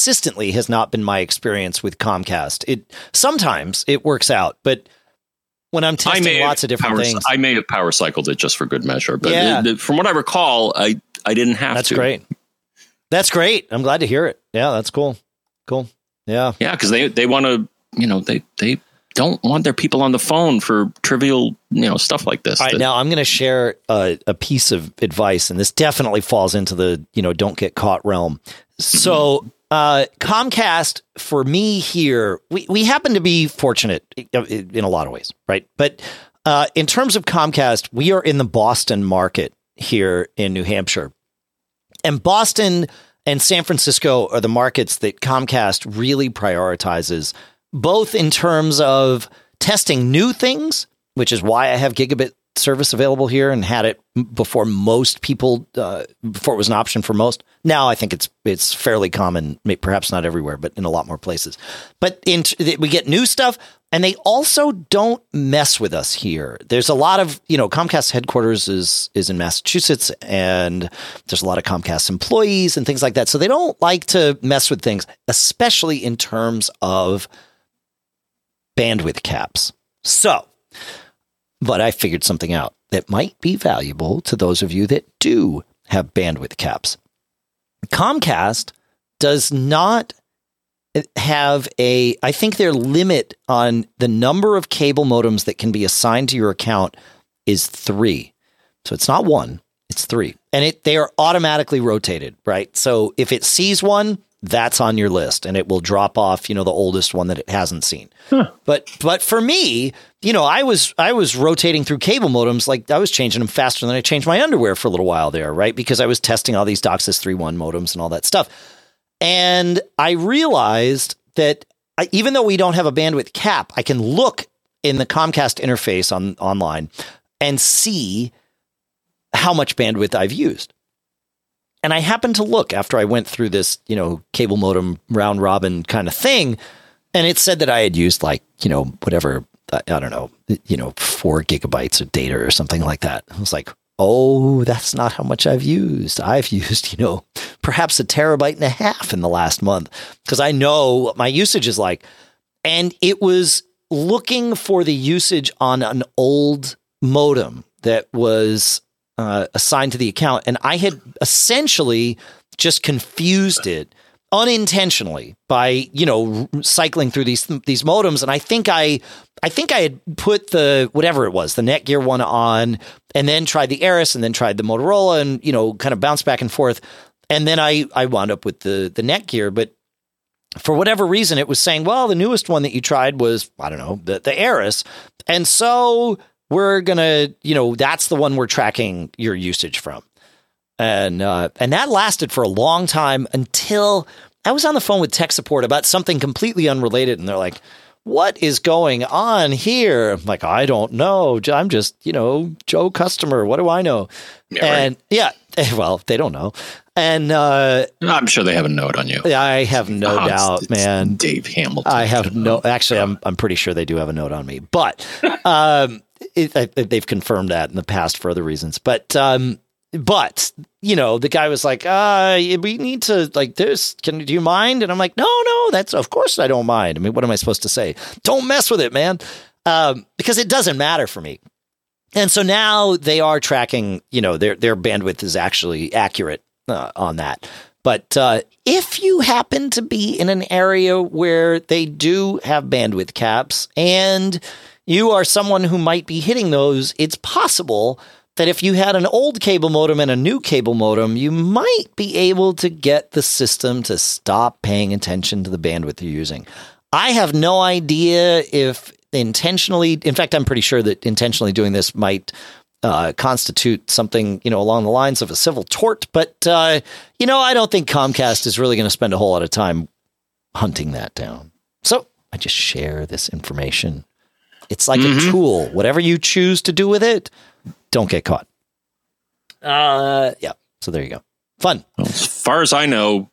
my experience with Comcast. Sometimes it works out, but when I'm testing lots of different things, I may have power cycled it just for good measure. But from what I recall, I didn't have to. That's great. That's great. I'm glad to hear it. Yeah, that's cool. Cool. Yeah. Yeah, because they want to, they don't want their people on the phone for trivial, stuff like this. All right, now I'm going to share a piece of advice, and this definitely falls into the, don't get caught realm. So Comcast, for me here, we happen to be fortunate in a lot of ways, right? But in terms of Comcast, we are in the Boston market here in New Hampshire. And Boston and San Francisco are the markets that Comcast really prioritizes, both in terms of testing new things, which is why I have gigabit service available here and had it before most people, before it was an option for most. Now I think it's fairly common, perhaps not everywhere, but in a lot more places. But we get new stuff, And they also don't mess with us here. There's a lot of, Comcast headquarters is in Massachusetts, and there's a lot of Comcast employees and things like that. So they don't like to mess with things, especially in terms of bandwidth caps. But I figured something out that might be valuable to those of you that do have bandwidth caps. Comcast does not have I think their limit on the number of cable modems that can be assigned to your account is 3. So it's not 1, it's 3. And they are automatically rotated, right? So if it sees one, that's on your list, and it will drop off, the oldest one that it hasn't seen. Huh. But for me, I was rotating through cable modems, like I was changing them faster than I changed my underwear for a little while there, right? Because I was testing all these DOCSIS 3.1 modems and all that stuff. And I realized that even though we don't have a bandwidth cap, I can look in the Comcast interface online and see how much bandwidth I've used. And I happened to look after I went through this, cable modem round robin kind of thing. And it said that I had used whatever, I don't know, 4 gigabytes of data or something like that. I was like, oh, that's not how much I've used. I've used, perhaps 1.5 terabytes in the last month, because I know what my usage is like. And it was looking for the usage on an old modem that was assigned to the account. And I had essentially just confused it unintentionally by, cycling through these modems. And I think I had put the, whatever it was, the Netgear one on, and then tried the Aris, and then tried the Motorola, and, kind of bounced back and forth. And then I wound up with the Netgear. But for whatever reason, it was saying, well, the newest one that you tried was, I don't know, the Aris. And so we're going to, that's the one we're tracking your usage from. And that lasted for a long time until I was on the phone with tech support about something completely unrelated. And they're like, what is going on here? I'm like, I don't know. I'm just, Joe customer. What do I know? Yeah, right. Well, they don't know. And I'm sure they have a note on you. I have no doubt, man. Dave Hamilton. I have actually, I'm pretty sure they do have a note on me, but they've confirmed that in the past for other reasons. But the guy was like, we need to like this. Do you mind? And I'm like, no, that's, of course I don't mind. I mean, what am I supposed to say? Don't mess with it, man. Because it doesn't matter for me. And so now they are tracking, their bandwidth is actually accurate on that. But if you happen to be in an area where they do have bandwidth caps and you are someone who might be hitting those, it's possible that if you had an old cable modem and a new cable modem, you might be able to get the system to stop paying attention to the bandwidth you're using. I have no idea if intentionally, in fact, I'm pretty sure that intentionally doing this might constitute something, along the lines of a civil tort. But, I don't think Comcast is really going to spend a whole lot of time hunting that down. So I just share this information. It's like a tool. Whatever you choose to do with it, don't get caught. Yeah. So there you go. Fun. Well, as far as I know,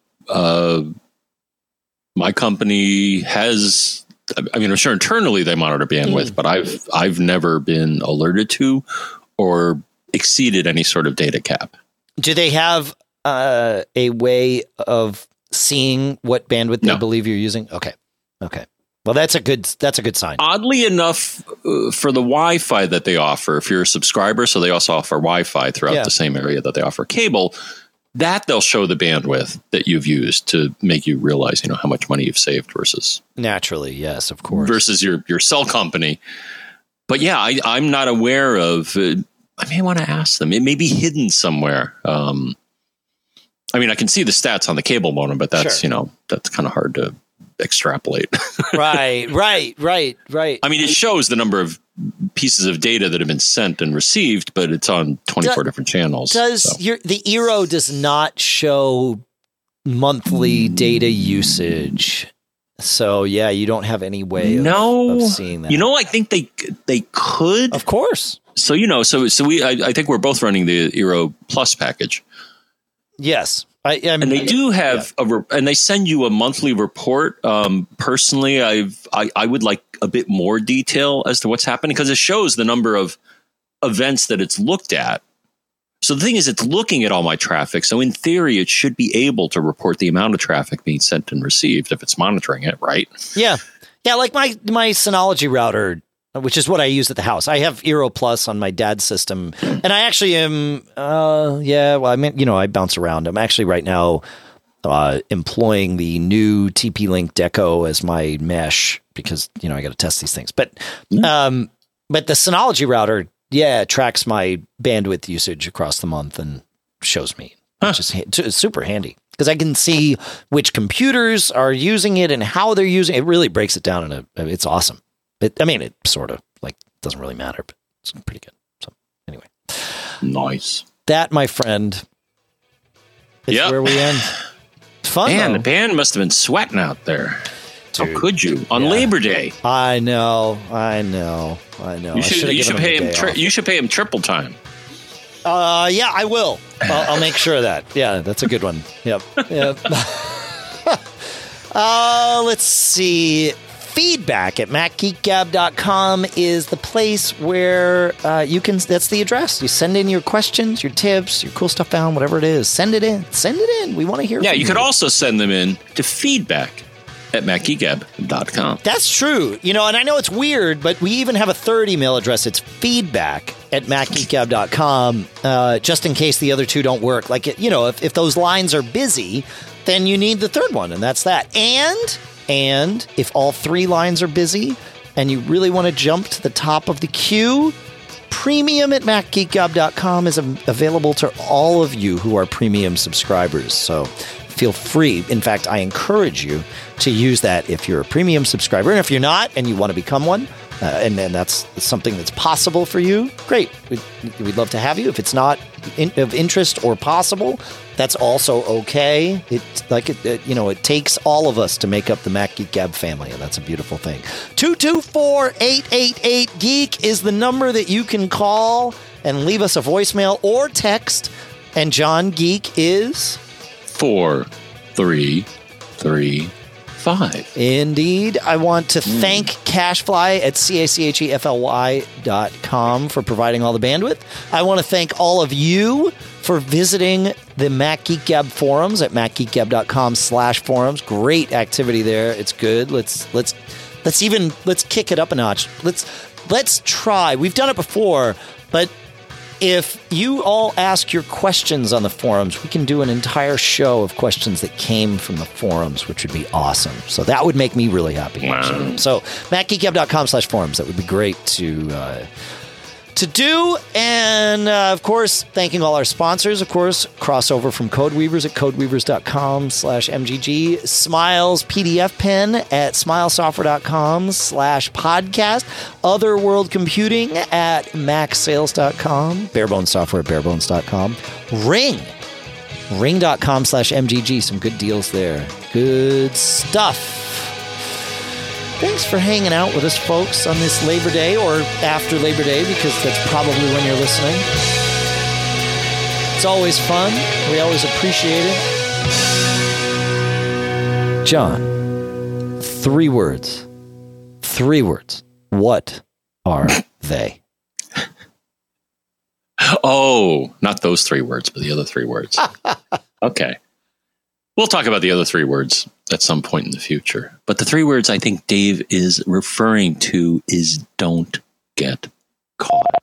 my company has, I'm sure internally they monitor bandwidth, but I've never been alerted to or exceeded any sort of data cap. Do they have a way of seeing what bandwidth they believe you're using? Okay. Well, that's a good sign. Oddly enough, for the Wi-Fi that they offer, if you're a subscriber, so they also offer Wi-Fi throughout the same area that they offer cable, that they'll show the bandwidth that you've used to make you realize, how much money you've saved versus naturally, yes, of course, versus your cell company. But yeah, I'm not aware of. I may want to ask them. It may be hidden somewhere. I can see the stats on the cable modem, but that's that's kind of hard to extrapolate. Right. It shows the number of pieces of data that have been sent and received, but it's on 24 different channels. The Eero does not show monthly data usage? So yeah, you don't have any way of seeing that. I think they could, of course. So I think we're both running the Eero Plus package. Yes. And they do have and they send you a monthly report. Personally, I would like a bit more detail as to what's happening because it shows the number of events that it's looked at. So the thing is, it's looking at all my traffic. So in theory, it should be able to report the amount of traffic being sent and received if it's monitoring it, right? Yeah. Yeah, like my Synology router, which is what I use at the house. I have Eero Plus on my dad's system. And I actually am, I bounce around. I'm actually right now employing the new TP-Link Deco as my mesh because, I got to test these things. But the Synology router, tracks my bandwidth usage across the month and shows me, which is super handy because I can see which computers are using it and how they're using it. It really breaks it down it's awesome. It sort of doesn't really matter, but it's pretty good. So anyway, nice. That, my friend, is where we end. Fun. Man, the band must have been sweating out there. Dude, how could you on Labor Day? I know. You should pay him. You should pay him triple time. I will. I'll make sure of that. Yeah, that's a good one. Yep. Let's see. Feedback at MacGeekGab.com is the place where you can. That's the address. You send in your questions, your tips, your cool stuff found, whatever it is. Send it in. We want to hear. Yeah, you could also send them in to feedback at MacGeekGab.com. That's true. And I know it's weird, but we even have a third email address. It's feedback at MacGeekGab.com, just in case the other two don't work. Like, if those lines are busy, then you need the third one, and that's that. And if all three lines are busy and you really want to jump to the top of the queue, premium at MacGeekGab.com is available to all of you who are premium subscribers. So feel free. In fact, I encourage you to use that if you're a premium subscriber. And if you're not and you want to become one, and then that's something that's possible for you, great. We'd love to have you. If it's not of interest or possible, that's also okay. It takes all of us to make up the Mac Geek Gab family, and that's a beautiful thing. 224-888-GEEK is the number that you can call and leave us a voicemail or text. And John, Geek is 4335. Indeed. I want to thank CacheFly at CACHEFLY.com for providing all the bandwidth. I want to thank all of you for visiting the Mac Geek Gab forums at MacGeekGab.com/forums. Great activity there. It's good. Let's kick it up a notch. Let's try. We've done it before, but if you all ask your questions on the forums, we can do an entire show of questions that came from the forums, which would be awesome. So that would make me really happy. Wow. So MacGeekGab.com/forums. That would be great to do. And, of course, thanking all our sponsors. Of course, crossover from Codeweavers at codeweavers.com/MGG. Smiles PDF Pen at smilesoftware.com/podcast. Otherworld Computing at macsales.com. Barebones Software at barebones.com. Ring.com/MGG. Some good deals there. Good stuff. Thanks for hanging out with us, folks, on this Labor Day or after Labor Day, because that's probably when you're listening. It's always fun. We always appreciate it. John, 3 words. 3 words. What are they? Oh, not those 3 words, but the other 3 words. Okay. We'll talk about the other 3 words at some point in the future. But the 3 words I think Dave is referring to is don't get caught.